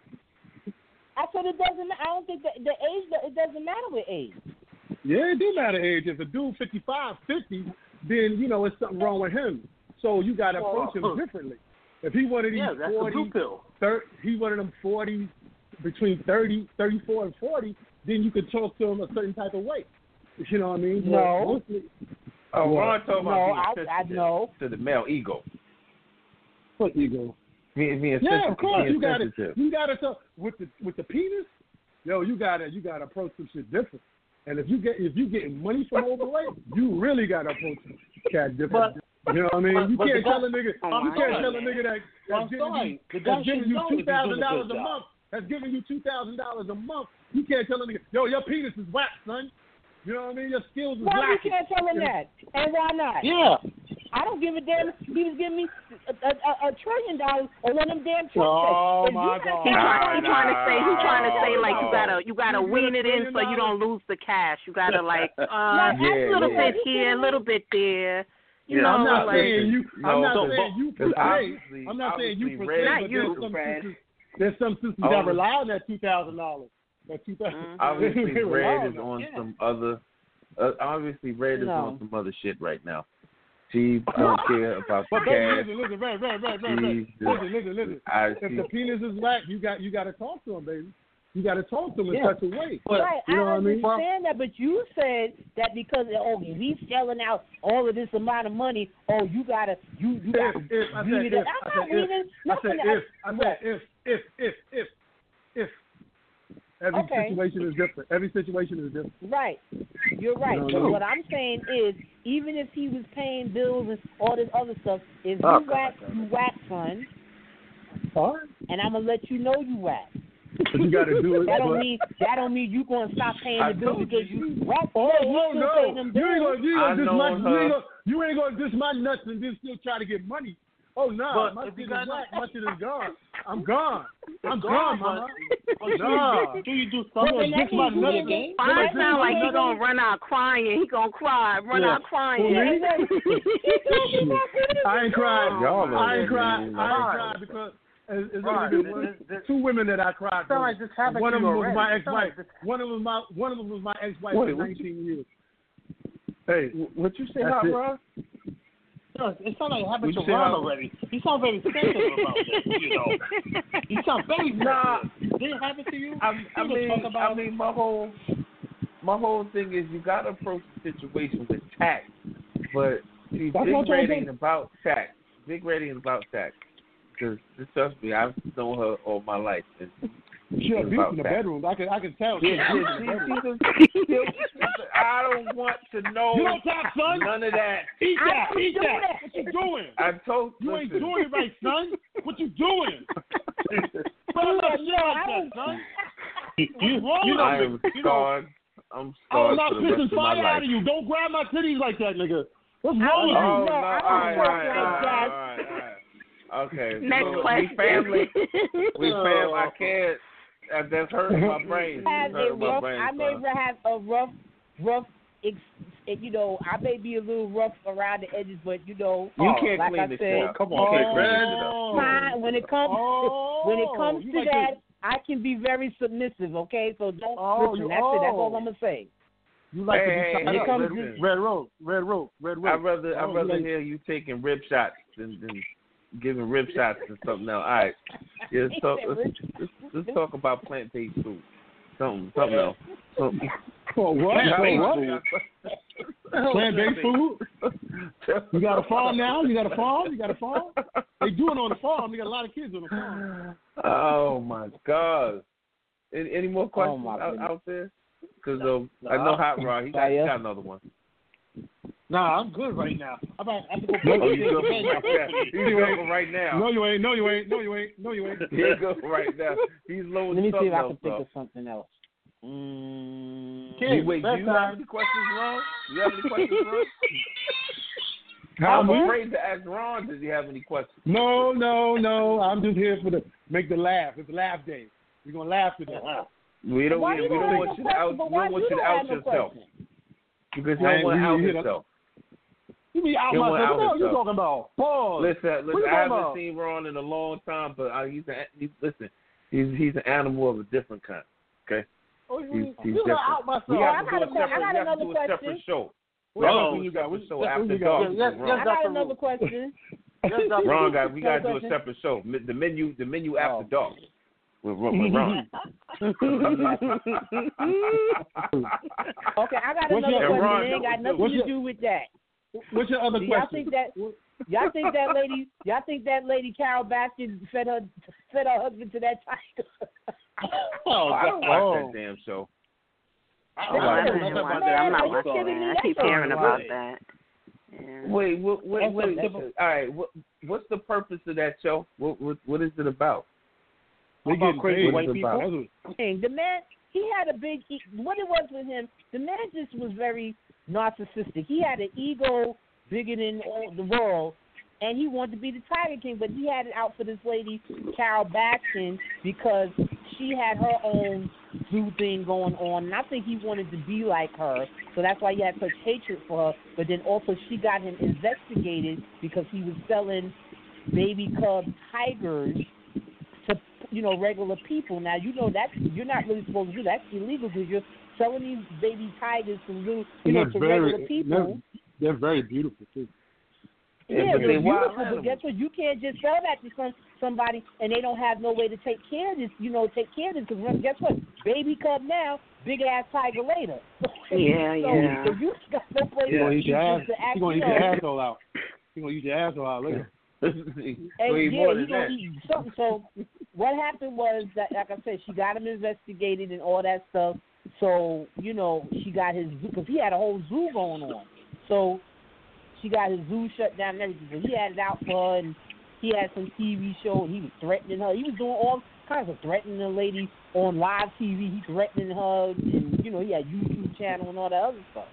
I said it doesn't. I don't think that the age. It doesn't matter with age. Yeah, it do matter age. If a dude fifty-five, fifty, then you know it's something wrong with him. So you got to approach him differently. If he wanted these Yeah, that's forty, the blue pill. thirty, he wanted them forty, between thirty, thirty-four, and forty, then you could talk to him a certain type of way. You know what I mean? No. Mostly, Oh, Ron talking No, about I, being I sensitive know. to the male ego. what ego? Being, being Yeah, sensitive, of course being you got to. sensitive. You got to talk with the with the penis. Yo, you got to you got to approach some shit different. And if you get if you getting money from overweight, you really got to approach the cat different. But, you know what I mean? but, you but can't the tell guy, a nigga. oh you can't God. tell a nigga that I'm that's giving sorry. you, The guy that's giving should you know if two he's doing thousand a dollars good a job. month. That's giving you two thousand dollars a month. You can't tell a nigga, yo, your penis is whack, son. You know what I mean? Your skills is Why you lacking. can't tell him that? And why not? Yeah. I don't give a damn. He was giving me a, a, a, a trillion dollars on one of them damn truck Oh, checks. If my you God. He trying, he Nah, trying to say he trying to nah, say like you nah. gotta you gotta You wean get it a in so you trillion don't lose the cash. You gotta like uh Like, Yeah, a little yeah. bit here, a little bit there. You Yeah, know, I'm not like saying you. I'm No, not so- saying you per Because se. obviously- I'm not saying you obviously per Red- se. Not But you, there's some Fred. sisters. There's some sisters Oh. that rely on that two thousand dollars. That two thousand. Mhm. Obviously, They rely Red is that. on Yeah. some other. Uh, obviously, Red is No. on some other shit right now. She don't care about the But baby, cash. listen, listen, Red, Red, Red, Red, Red. She's Listen, listen, listen. I If see. the penis is whack, you got you got to talk to him, baby. You got to talk to him in Yeah. such a way. But, Right, you know I what I mean? understand that, but you said that because oh he's selling out all of this amount of money, oh you gotta you you gotta If, if, I wean said it if, in. I I'm not said if, weaning I nothing. said if, I said What? if, if, if, if, if. Every Okay. situation is different. Every situation is different. Right, you're right. No, But no. what I'm saying is, even if he was paying bills and all this other stuff, if you Oh, whack, you whack, son, All right. and I'm gonna let you know you whack. But you got to do it. That don't but- mean that don't mean you gonna stop paying I the bills told because you. you whack. Oh, yeah, you oh still no! pay them You ain't bills. gonna, you ain't I gonna diss know my, you her. ain't gonna, you ain't gonna diss my nuts and then still try to get money. Oh no, But my if shit you is got- whack. My shit is gone. I'm gone. I'm It's gone, gone, mama. but do Nah. you, do you do You something gonna then diss that my means you nuts? ain't gonna- Fine Somebody diss sound my like he nuts? gonna run out crying. He gonna cry, run Yeah. out crying. Who, me? Yeah, I ain't cried. Y'all I ain't are- cried. I ain't Right. cried because it's, it's Right. only been one, This- this- two women that I cried Sound for. like this happened One to of you them was already. my It sound like ex-wife. this- One of them was my one of them was my ex-wife Wait, for what you- nineteen years. Hey, What you say, That's Hot it. Rod? No, it sounds like it happened Would to you say Ron how- already. He sounds very sensitive about this, you know. He sounds very sensitive. Nah. Did it happen to you? I, I People mean, talk about I mean, my whole, my whole thing is you gotta approach the situation with tact. But see, That's Big what I'm Red saying. ain't about tact. Big Red ain't about tact. Because trust me, I've known her all my life. And she it's abused about in the tact. bedroom. I can I can tell. She Yeah, abused yeah, in she, the bedroom. she's a, I don't want to know You don't talk, son. none of that. Eat I that. don't Eat do that. that. What you doing? I told You ain't listen, doing it right, son. What you doing? But I'm Yeah, not no, shit I like that, don't- son. you, What's wrong you with know, I you? am You know, scarred. I'm I will scarred not for the piss rest and of my fire life. out of you. Don't grab my titties like that, nigga. What's I wrong with don't you? Oh, No, no, I don't all right, talk all right, like all right, that. all right, all right. Okay. Next so question. We family. We Oh. fam. I can't. That, that's hurting my brain. Have It's a hurting my rough, brain. I may son. have a rough, rough, ex, you know, I may be a little rough around the edges, but you know, You oh, can't like clean I this said, shit up. come You on, can't clean this shit up. Oh. fine. When it comes, Oh. when it comes You to like that, this. I can be very submissive. Okay, so don't Oh, listen. you- That's it. That's all oh. I'm gonna say. You like Hey, to hey, be hey, tied up. listen. Red, red rope, red rope, red rope. I'd rather I'd Oh, rather like- hear you taking rib shots than, than giving rib shots and something else. All right. Yeah, let's talk let's, let's, let's talk about plant based food. Something something else. Something. For what? For what? Plant-based food? You got a farm now? You got a farm? You got a farm? They doing on the farm. They got a lot of kids on the farm. Oh my God! Any, any more questions my out, goodness. out there? Because um, I know Hot Rod. He got, he got another one. Nah, I'm good right now. I'm about I have to go Oh, back you good for right now? He's good for right now. No, you ain't. No, you ain't. No, you ain't. No, you ain't. He's good for right now. He's low. Let me see if I else, can think though. of something else. Mm, Hey, wait, do That's you time. have any questions, Ron? Do you have any questions, Ron? I'm I'm afraid to ask Ron. Does he have any questions? No, no, no. I'm just here for the make the laugh. It's laugh day. We're gonna laugh today. We don't. Why We, you we don't don't have want no you to question? out. We But why don't want you you to don't out have no yourself question? because you Man, don't want to you- out you hit yourself. You be out You myself. wanna out What are you yourself. talking about? Pause. Listen, What listen. you I talking haven't about? seen Ron in a long time, but I, he's, a, he's listen. He's he's an animal of a different kind. Okay. Oh, He's, you he's you different. got out myself. We Oh, I have to got do a a que- I separate. got We have to another do a separate question. show. We What have to else do you a got? separate What- show what after you got? dark. Yes, yes, with yes, I Ron. got Doctor another Ru. question. Yes, Doctor Ron Ru. got. We got to do a question. separate show. Mi- The menu. The menu after Oh. dark. With, with with Ron. Okay, I got What's another your- question. Ron, It ain't got nothing what's to your- do with that. What's your other Do y'all question? think that y'all think that lady y'all think that lady Carol Baskin fed her fed her husband to that tiger? Oh, I don't God. watch Oh. that damn show. I No, don't I like didn't that. watch Man, it. I'm are not you watching kidding me? that. I That's keep so hearing about good. that. Yeah. Wait, what? What? That's what a different- all right. What? What's the purpose of that show? What? What, what is it about? They About getting crazy paid. white That's people? what- that's thing. The man, he had a big. e- What it was with him, the man just was very narcissistic. He had an ego bigger than all the world, and he wanted to be the Tiger King. But he had it out for this lady, Carol Baskin, because she had her own zoo thing going on, and I think he wanted to be like her. So that's why he had such hatred for her. But then also she got him investigated because he was selling baby cub tigers to, you know, regular people. Now, you know, that's, you're not really supposed to do that. That's illegal because you're selling these baby tigers to, little, you know, They're to very- regular people. They're, they're very beautiful too. Yeah, but they're they wild beautiful, but animals. guess what? You can't just sell that to some somebody and they don't have no way to take care of this, you know, take care of this. Because guess what? Baby cub now, big ass tiger later. Yeah, so, yeah. so you got no place You gonna eat your ass. just to act, You gonna you eat your know, asshole out. You gonna eat your asshole out later. And Way yeah, more he than gonna that. eat something. So what happened was that, like I said, she got him investigated and all that stuff. So you know, she got his zoo because he had a whole zoo going on. So she got his zoo shut down and everything. So he had it out for her, and he had some T V show, and he was threatening her. He was doing all kinds of threatening the lady on live T V. He threatening her, and you know, he had YouTube channel and all that other stuff.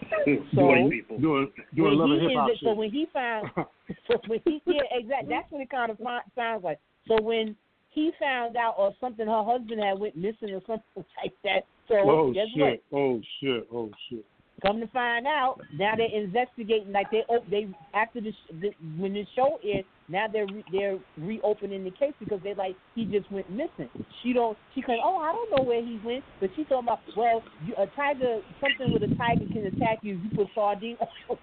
So doing doing when love and he hip hop is- shit. So when he found, so when he yeah, exactly. That's what it kind of fi- sounds like. So when he found out, or something, her husband had went missing, or something like that. So Oh guess shit! what? Oh shit! Oh shit! Come to find out, now they're investigating. Like they, op- they after the, sh- the when the show is, now they're re- they're reopening the case because they like he just went missing. She don't. She claimed, oh, I don't know where he went, but she talking about, well, you, a tiger, something with a tiger can attack you. You put sardine oil.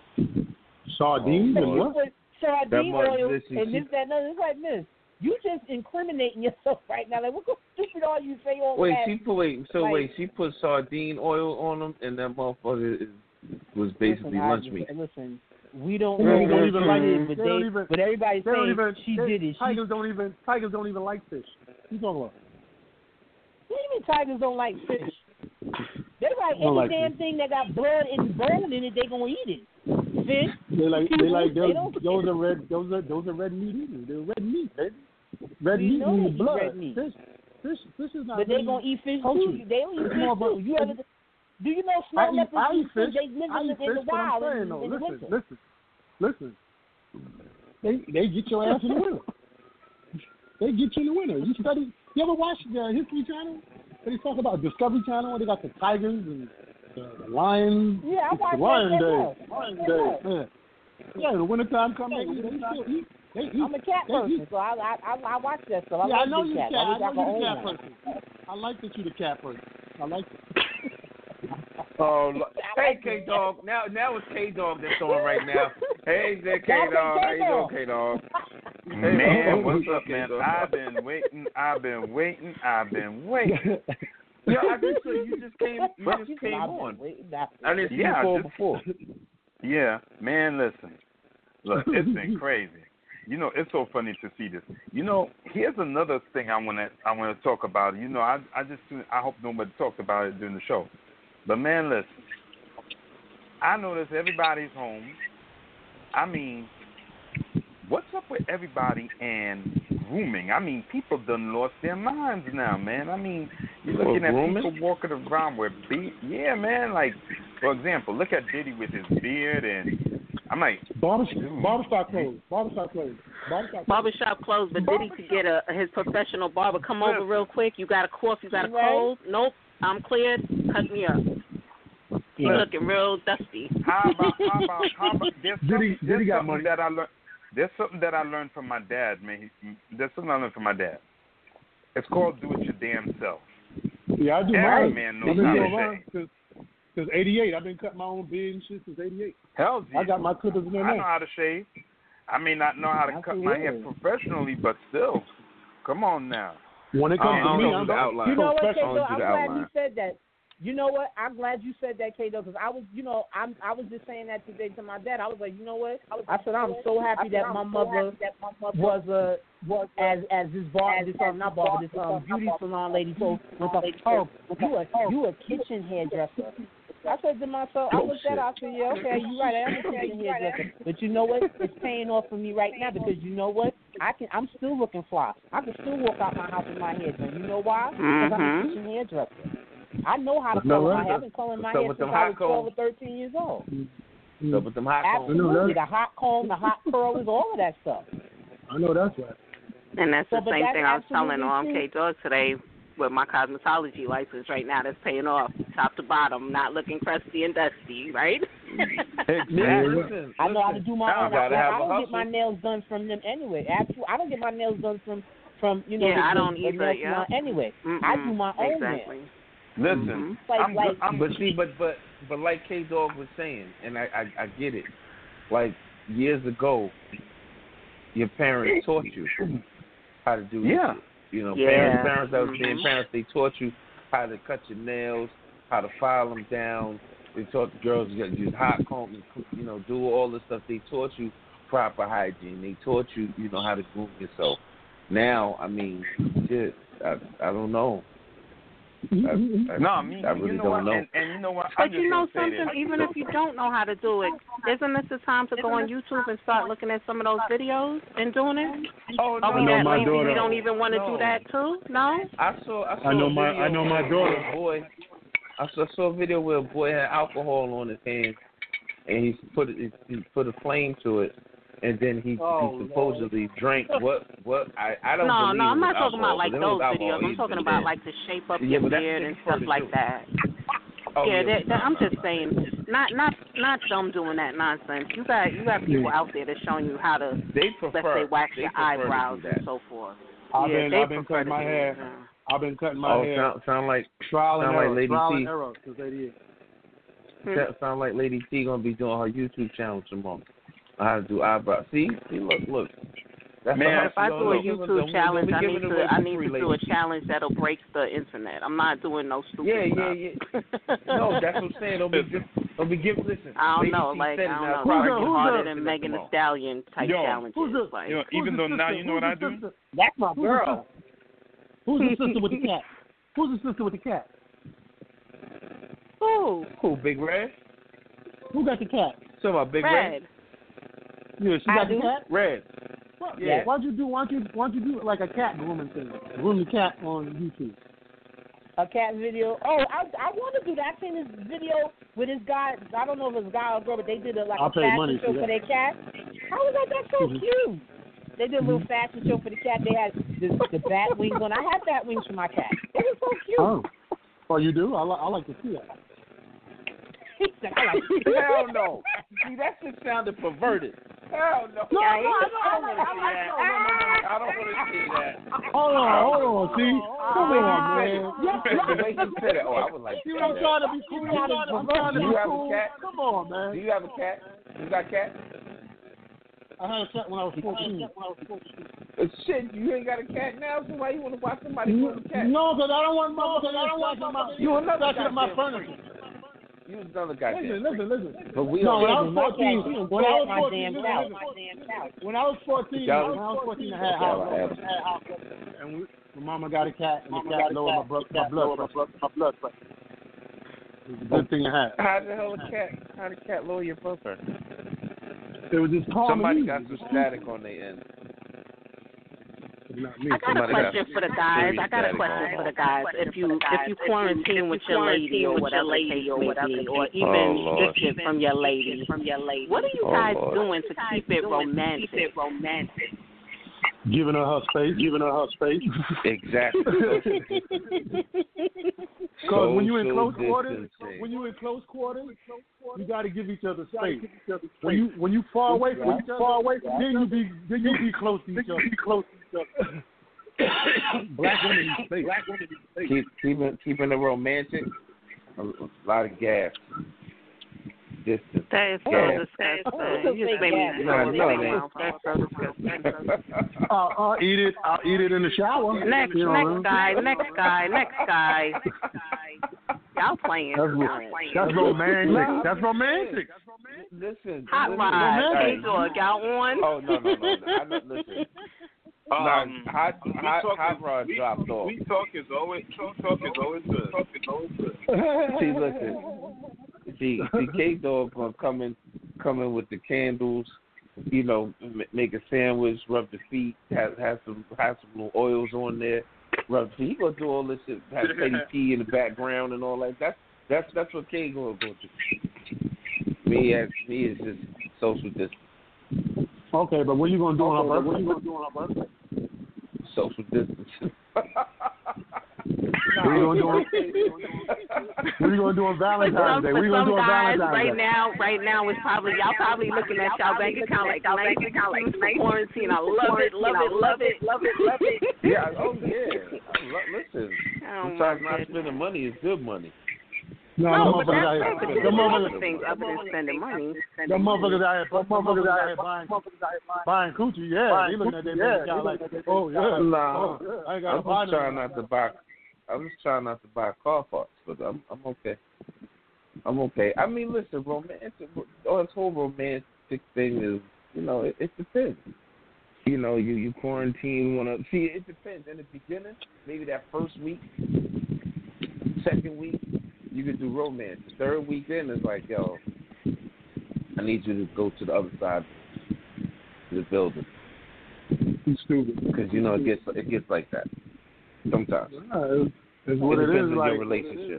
Sardines Oh, and You what? put sardine much, oil this is- and this, that, no. It's like this. You just incriminating yourself right now. Like, what the stupid are you say all Wait, that? she put wait. So like- wait, she put sardine oil on them, and that motherfucker is, was basically listen, lunch I, meat. Listen, we don't They know don't what even she like did, it. but They they, don't even- but everybody's They don't saying even. she they, did it. She, Tigers don't even. Tigers don't even like fish. You talking about? what do you mean tigers don't like fish? They like Don't any like damn fish. thing that got blood and bone in it. They gonna eat it. Fish. They like. They people, like they those. don't Those are red. Those are those are red meat eaters. They're red meat, baby. Red We meat know means they eat blood. red meat. Fish. Fish. Fish is not. But they really gonna eat fish culture. too. They don't eat It's fish more about- too. You ever? Do you know I snow eat, leopards I eat eat fish. They live I in, eat the, in fish, the but I'm wild saying in, though, in the listen, winter. listen, listen. They they get your ass in the winter. They get you in the winter. You study. You ever watch the History Channel? They talk about Discovery Channel. Where they got the tigers and the lions. Yeah, I It's watch the Lion that. Day. Yes, Lion yes. Day. Yeah. Yeah, the wintertime comes. They, they still eat. They eat. I'm a cat they person, eat. so I I I, I watch that stuff. I Yeah, I love know big you cats. cat. I I wish I could know you own cat one. person. I like that you the cat person. I like it. Oh, lo- hey K Dog. Now, now it's K Dog that's on right now. Hey there, K That's Dog. How you K-Dog. doing, K Dog? Man, what's up, man? K-Dog? I've been waiting, I've been waiting, I've been waiting. Yeah, I just said you just came. You But just you came said, I've been on. waiting, I've been I didn't see Yeah, I you just- before. Yeah, man, listen. Look, it's been crazy. You know, it's so funny to see this. You know, here's another thing I want to I want to talk about. You know, I I just I hope nobody talked about it during the show. But man, listen. I notice everybody's home. I mean, what's up with everybody and grooming? I mean, people done lost their minds now, man. I mean, you're What, looking at grooming? people walking around with beard. Yeah, man. Like, for example, look at Diddy with his beard and I'm like, barbershop, barbershop closed. Barbershop closed. Barbershop, barbershop closed, but Diddy could get a his professional barber come over real quick. You got a cough, you got a cold. Nope, I'm cleared. Cut me up. You yeah. looking real dusty. How about how about how about? There's something, Diddy, Diddy got money. that I learned. There's something that I learned from my dad, man. He, there's something I learned from my dad. It's called do it your damn self. Yeah, I do Every mine. man knows how to shave. Since eighty-eight, I've been cutting my own beard and shit since eighty-eight. Hell yeah. I got my clippers in there. I know how to shave. I may not know how to cut my hair professionally, but still, come on now. When it comes um, to me, I'm the outline. You know what, Kato? I'm glad outline. you said that. You know what? I'm glad you said that, Kato, because I was, you know, I'm, I was just saying that today to my dad. I was like, you know what? I said I'm so happy that my mother was a was as as this bar, this um, not barber, this um beauty salon lady told me, oh, you a you a kitchen hairdresser. I said to myself, I looked at it, I said, yeah, okay, you're right, I am a kitchen hairdresser. But you know what? It's paying off for me right now because you know what? I can, I'm still looking fly. I can still walk out my house with my hair done. You know why? Because mm-hmm. I'm a kitchen hairdresser. I know how to color my hair. I've been coloring my hair since I was twelve or thirteen years old. So with them hot combs. Absolutely, the hot comb, the hot curlers, all of that stuff. I know that's right. And that's so, the same that's thing I was telling um, true. K Dog today with my cosmetology license right now. That's paying off top to bottom, not looking crusty and dusty, right? Exactly. Listen, I know how to do my own. I, I don't hustle. get my nails done from them anyway. Absolutely, I don't get my nails done from from you know. Yeah, the, I don't the, either. the Yeah. Anyway, Mm-mm. I do my own exactly. nails. Listen, mm-hmm. like, I'm, like, I'm, but see, but but but like K Dog was saying, and I, I I get it. Like years ago, your parents taught you how to do yeah. this. You know, yeah. parents, parents that was mm-hmm. being parents, they taught you how to cut your nails, how to file them down. They taught the girls to use hot comb, you know, do all the stuff. They taught you proper hygiene. They taught you, you know, how to groom yourself. Now, I mean, shit, I I don't know. I, I, no, I mean, I really you know don't what? know. And, and you know what? But I'm just you know gonna say something, this. even if you don't know how to do it, isn't this the time to go on YouTube and start looking at some of those videos and doing it? Oh, no, Are we I know that my lazy daughter. we don't even want to No. do that too? No? I saw. I, saw I know a my- video I know my where daughter. a Boy, I saw, saw a video where a boy had alcohol on his hands, and he put it, he put a flame to it, and then he, Oh, he supposedly drank what what I I don't No, believe no, I'm it not was talking about alcohol, like but it those was alcohol videos. I'm either. talking about like to shape up Yeah, your but that's beard what and they stuff prefer to like do. that. Oh, yeah, yeah, that, that, I'm just saying, not not not them doing that nonsense. You got you got people out there that's showing you how to, They prefer. let's say, wax they your prefer to do eyebrows that. and so forth. I've yeah, been they I've been prefer cutting to my do hair. it, yeah. I've been cutting my Oh, hair. sound, sound like Trial and sound like error. Lady Trial T. and error since eighty-eight. Sound- Sound like Lady T gonna be doing her YouTube channel tomorrow. On how to do eyebrows. See, see, look, look. That's Man, the If I hustle. do a Don't give them- YouTube don't- challenge, don't I be need giving to away I for need free, to do a ladies. challenge that'll break the internet. I'm not doing no stupid Yeah, stuff. yeah, yeah. No, that's what I'm saying. Don't be, don't be giving. Listen, I don't Lady know, T like said it I now, don't know, probably working get harder harder than than Megan Thee tomorrow. Stallion type Yo, challenges. who's this? Like, You know, even though now you know what I do? That's my girl. Who's the sister with the cat? Who's the sister with the cat? who? Who, Big Red? Who got the cat? So about Big Red? Red. Yeah, she I got do. the cat. Red. What? Yeah. Why'd you do? Why'd you? Why'd you do like a cat grooming thing? Groom the cat on YouTube. A cat video. Oh, I I want to do that. I seen this video with this guy. I don't know if it's a guy or a girl, but they did a, like I'll a pay fashion money show for for that. their cat. How was that? That's so Mhm. cute. They did a little fashion show for the cat. They had the, the bat wings on. I had bat wings for my cat. It was so cute. Oh, oh, you do? I like. I like to see that. He said, I like it. Hell no. See, that shit sounded perverted. Hell no. No, I no, don't no, want to I see like- that. no, no, no, no. I don't want to see that. Hold on, hold on, see? Come The way on, you said man. it. The way you said it. Oh, I would like to See see what I'm that. trying to be cool? I'm trying to, I'm trying to Do be you have a cool. cat? Come on, Do man. you have a cat? You got a cat? I had a cat when I was fourteen. Uh, shit, you ain't got a cat now, so why you want to watch somebody groom a cat? No, because I don't want my because I don't want my You another scratching up my goddamn furniture. You was another goddamn. Listen, listen, listen. But we No, when I don't. was fourteen, when I was my fourteen, damn listen, couch. listen. When I was fourteen, Y'all- when I was fourteen, I had house, I had house, and we, my mama got a cat, and the cat lowered my, bro- my blood pressure. My blood pressure. It was a good thing to have. How the hell a cat? How did a cat lower your blood pressure? It was just calm. Somebody and got easy. some static on their end. not me. I got a question for the guys. I got a question for the guys. If you if you quarantine with your lady or whatever lady or whatever, or even distant from your lady, from your lady, what are you guys doing to keep it romantic? Keep it romantic. Giving her her space. Giving her her space. Exactly. Because when you're in close quarters, when you're in close quarters, you got to give each other space. When you when you far away from each other, far away, then you be then you be close to each other. Be close to each other. Black women need space. Black women need space. Keep keeping keeping it romantic. A, a lot of gas. Distance. That is so disgusting. You just made me no, no, That's so disgusting. uh, I'll eat it. I'll eat it in the shower. Next, you know, next guy, next guy, next guy. Y'all playing. That's, that's romantic. That's romantic. Listen. Hot rod. Hey, dog, y'all on? Oh no, no, no. no. I know, listen. Um, no, hot, hot, talk, hot rod we, dropped off. We talk is always talk, talk is always good. Talk is always good. See, listen. See, see, K Dog gonna come in, come in with the candles. You know, m- make a sandwich, rub the feet, have have some have some little oils on there. Rub the feet. He gonna do all this shit. Have Teddy P in the background and all that. That's that's that's what K gonna go to. Me as me is just social distance. Okay, but what are you gonna do okay, on our birthday? What are you gonna do on our birthday? Social distance. What are you gonna do on, what are you gonna do on Valentine's Day? What are you gonna do on guys, Valentine's right Day? now, right now it's probably y'all probably looking at y'all bank account like y'all bank account like quarantine. I love it, love it, love it, love it, love it. Yeah, oh yeah. I lo- listen, oh sometimes not spending money is good money. No, no, no but that's out right. here. The motherfuckers, things other than spending money. The motherfuckers out here, motherfuckers out here buying, buying coochie. Yeah, buying they looking at their bank account like, oh yeah. Nah, oh, I I'm just trying not to buy. I'm just trying not to buy car parts, but I'm I'm okay. I'm okay. I mean, listen, romantic. Oh, this whole romantic thing is, you know, it, it depends. You know, you you quarantine. Wanna see? It depends. In the beginning, maybe that first week, second week, you could do romance. The third week in is like, yo, I need you to go to the other side of the building. You stupid. Because you know it gets it gets like that sometimes. Yeah, it's, it's what it, it is. Like your relationship.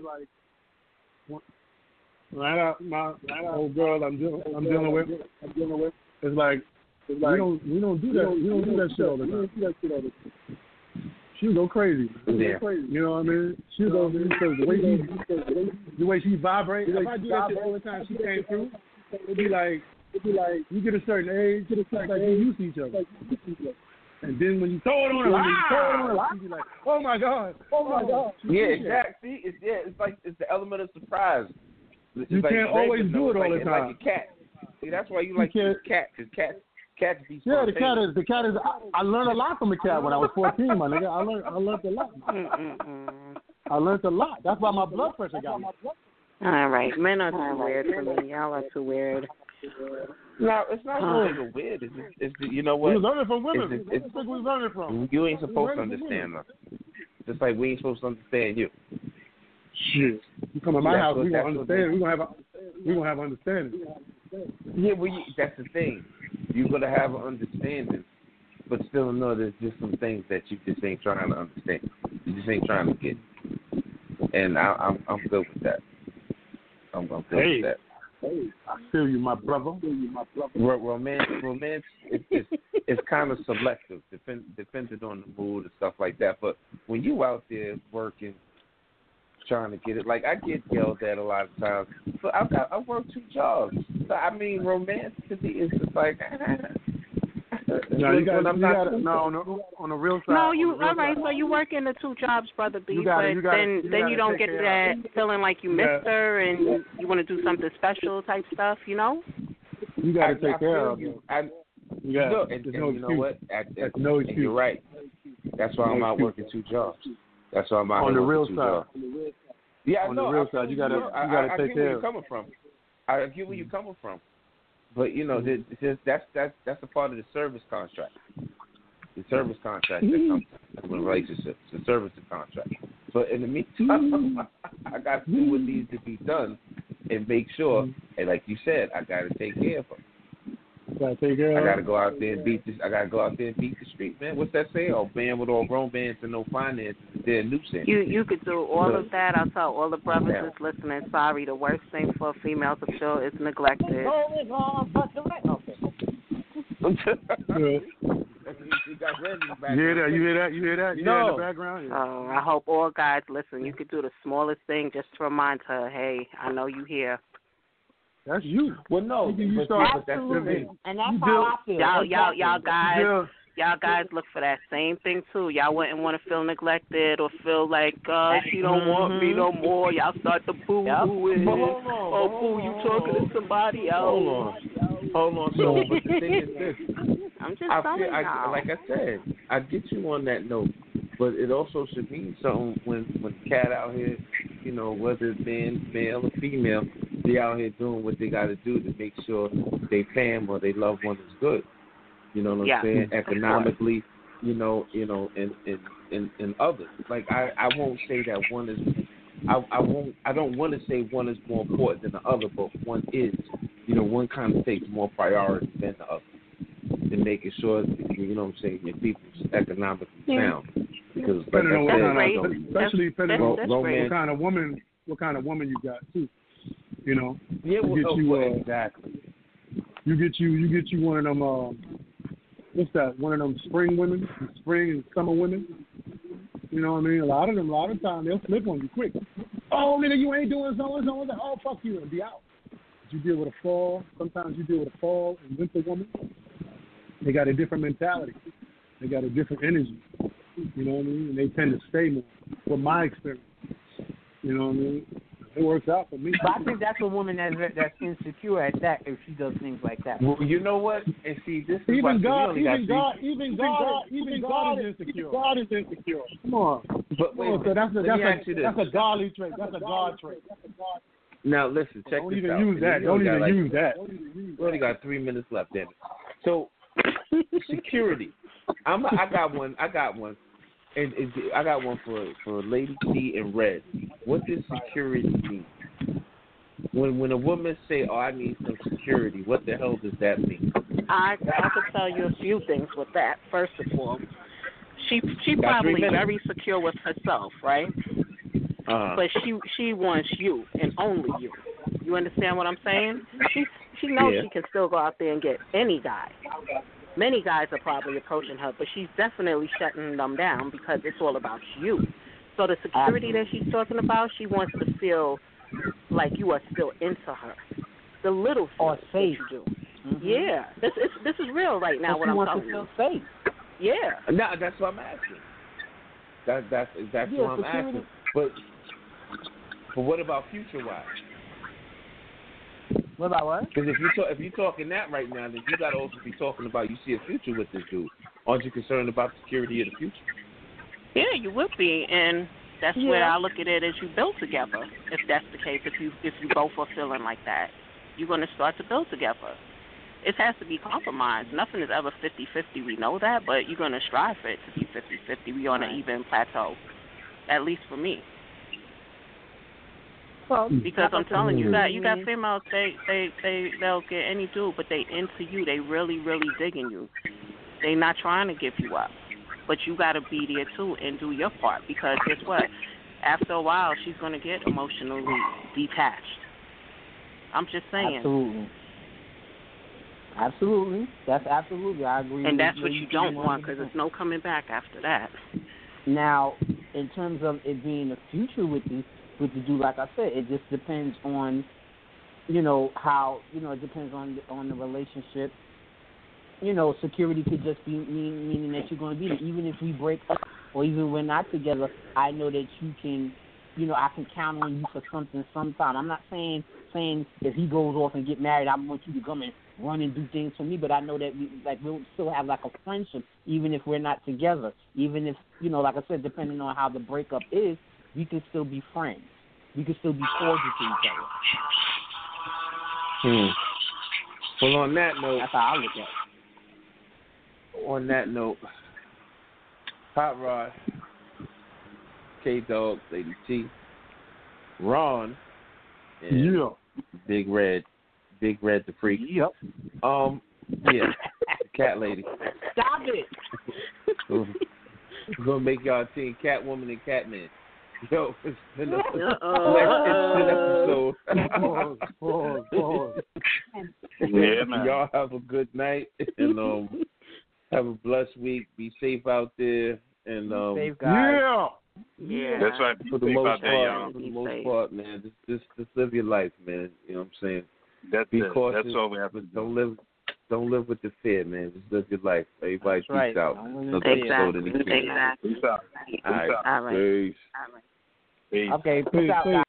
Right out, my old girl I'm dealing I'm dealing with. I'm dealing with. It's like, it's like we don't we don't do that we don't do that shit all the time. She'll go crazy. Yeah. Crazy. You know what I mean? She'll go because the way she the way she vibrates. If I do that shit all the time, she came through. It'd be like it'd be like you get a certain age, get a certain like you used to each other. And then when you throw it on her, ah! you throw it on her, she'd be like, "Oh my god, oh my god." Yeah, exactly. See, it's yeah, it's like it's the element of surprise. It's you like can't always do it all like, the time. Like a cat. See, that's why you like you cat, because cats. Cats be yeah, the cat is the cat is. I, I learned a lot from the cat when I was fourteen, my nigga. I learned I learned a lot. I learned a lot. That's why my blood pressure got me. All right, men are too weird for me. Y'all are too weird. No, it's not really weird. It's, just, it's you know what? We learning from women. It's, it's, it's, What we learning from? You ain't supposed to understand us. Just like we ain't supposed to understand you. Shit. You come to my that's house, what, we gonna understand. We gonna have a, we gonna have understanding. Yeah, well, you, that's the thing. You're gonna have an understanding, but still know there's just some things that you just ain't trying to understand. You just ain't trying to get. And I, I'm I'm good with that. I'm, I'm good hey. with that. Hey, I feel you, my brother. I feel you, my brother. Romance, romance, it's it's, it's kind of selective, depend, depending on the mood and stuff like that. But when you out there working, trying to get it, like I get yelled at a lot of times. So I've got I work two jobs. So I mean, romance to me is just like. No, you got to no, no, on the real side. No, you all right. Side. So you work in the two jobs, brother B. Gotta, but gotta, then you then you don't get that feeling like you missed yeah. her and you want to do something special type stuff. You know. You got to take I care of you. I, yeah, no, and, and no you know what? I, That's no and you're right. That's why I'm no out excuse. working two jobs. That's why I'm out on the real two side. Jobs. Yeah, on no, the real I, side, you got to I, you got to I, I take get care. where you're coming from. I get where you're coming from. But you know, mm-hmm. this, that's that's that's a part of the service contract. The service contract that comes with a relationship. It's a service contract. But in the meantime, I got to do what needs to be done and make sure. And like you said, I got to take care of her. Gotta take care of I gotta go out there and beat this. I gotta go out there and beat the street, man. What's that say? Oh, man with all romance and no finances, they're a nuisance. You you could do all of that. I'll tell all the brothers that's listening. Sorry, the worst thing for a female to feel is neglected. Oh, it's on, but the right. Okay. You hear that? You hear that? You hear that? You no. hear that in the background? Yeah. Oh, I hope all guys listen. You could do the smallest thing just to remind her, hey, I know you here. That's you. Well, no, you, you but, start, but that's the thing. And that's you how do. I feel. Y'all, y'all, y'all guys, Yeah. y'all guys look for that same thing too. Y'all wouldn't want to feel neglected or feel like, uh, she don't mm-hmm. want me no more. Y'all start to boo Yep. hoo it. Hold on, Oh, hold boo, you on, talking hold to somebody else. Hold on, hold on. So, but the thing is this. I'm just I telling feel, I, y'all. like I said, I get you on that note, but it also should mean something when when the cat out here, you know, whether it's being male or female, they out here doing what they got to do to make sure they fam or they loved one is good. You know what yeah. I'm saying? Economically, you know, you know, and and and, and others. Like I, I won't say that one is. I, I won't. I don't want to say one is more important than the other, but one is. You know, one kind of takes more priority than the other in making sure, you know what I'm saying, your people's economically sound. Because like Depending on what I kind said, of, especially depending ro- on what kind of woman, what kind of woman you got too. You know, yeah, well, you get oh, you, uh, exactly. You get you, you get you one of them. Uh, what's that? One of them spring women, spring and summer women. You know what I mean? A lot of them, a lot of times they'll flip on you quick. Oh, nigga, you ain't doing so and so. Oh, fuck you, and be out. But you deal with a fall. Sometimes you deal with a fall and winter woman. They got a different mentality. They got a different energy. You know what I mean? And they tend to stay more. From my experience, you know what I mean? It works out for me. But I think that's a woman that's that's insecure at that if she does things like that. Well, you know what? And see, this is even why God, we only even got God, three. even God, even God is insecure. God is insecure. Come on. But wait, Come on, so that's a let that's me ask you a this. that's a godly trait. That's a God trait. Now listen, check Don't this even out. use that. We Don't only even got, like, use that. We only got three minutes left, damn it. So security. I'm. A, I got one. I got one. And, and I got one for for Lady T and Red. What does security mean? When when a woman say, "Oh, I need some security," what the hell does that mean? I I could tell you a few things with that. First of all, she she Got three probably minutes. very secure with herself, right? Uh-huh. But she she wants you and only you. You understand what I'm saying? She she knows Yeah. she can still go out there and get any guy. Many guys are probably approaching her, but she's definitely shutting them down because it's all about you. So the security that she's talking about, she wants to feel like you are still into her. The little Or things safe. that you do. Mm-hmm. Yeah, this is this is real right now. But what she I'm wants telling to you. feel safe. Yeah. No, that's what I'm asking. That that's that's Yeah, what I'm security. asking. But but what about future wise? What about what? Because if you talk, if you're talking that right now, then you got to also be talking about you see a future with this dude. Aren't you concerned about the security of the future? Yeah, you would be, and that's Yeah. where I look at it as you build together. If that's the case, if you if you both are feeling like that, you're going to start to build together. It has to be compromised. Nothing is ever fifty-fifty. We know that, but you're going to strive for it to be fifty-fifty. We on an even plateau, at least for me. Well, Because I'm telling you, you got you got females. They they they they'll get any dude, but they into you. They really really digging you. They not trying to give you up, but you got to be there too and do your part. Because guess what? After a while, she's gonna get emotionally detached. I'm just saying. Absolutely. Absolutely. That's absolutely. I agree. And with that's you what you don't want because there's no coming back after that. Now, in terms of it being a future with you, with the dude, like I said, it just depends on, you know, how, you know, it depends on on the relationship. You know, security could just be mean, meaning that you're going to be there. Even if we break up or even we're not together, I know that you can, you know, I can count on you for something sometime. I'm not saying saying if he goes off and get married, I want you to come and run and do things for me, but I know that we, like, we'll still have like a friendship even if we're not together. Even if, you know, like I said, depending on how the breakup is, we can still be friends. We can still be cordial to each other. Hmm. Well, on that note, that's how I look at it. On that note, Hot Rod, K Dog, Lady T, Ron, and yeah. Big Red, Big Red the Freak. Yep. Um, Yeah, cat lady. Stop it. We're gonna make y'all team Catwoman and Catman. Yo, it's been a Uh-oh. next episode. Pause, pause, pause. Yeah, man. Y'all have a good night and um have a blessed week. Be safe out there and um Safe, guys. Yeah. Yeah. That's right. Be for the safe most out there, part, y'all. for the Be most safe. part, man, just just just live your life, man. You know what I'm saying? That's Be it. cautious. That's all we have to but do. don't live don't live with the fear, man. Just live your life. Everybody That's peace right. out. Don't live in Another Exactly. episode in the queue. Exactly. Peace out. All right. All right. Peace. Peace. Okay, peace Peace, out, peace. guys.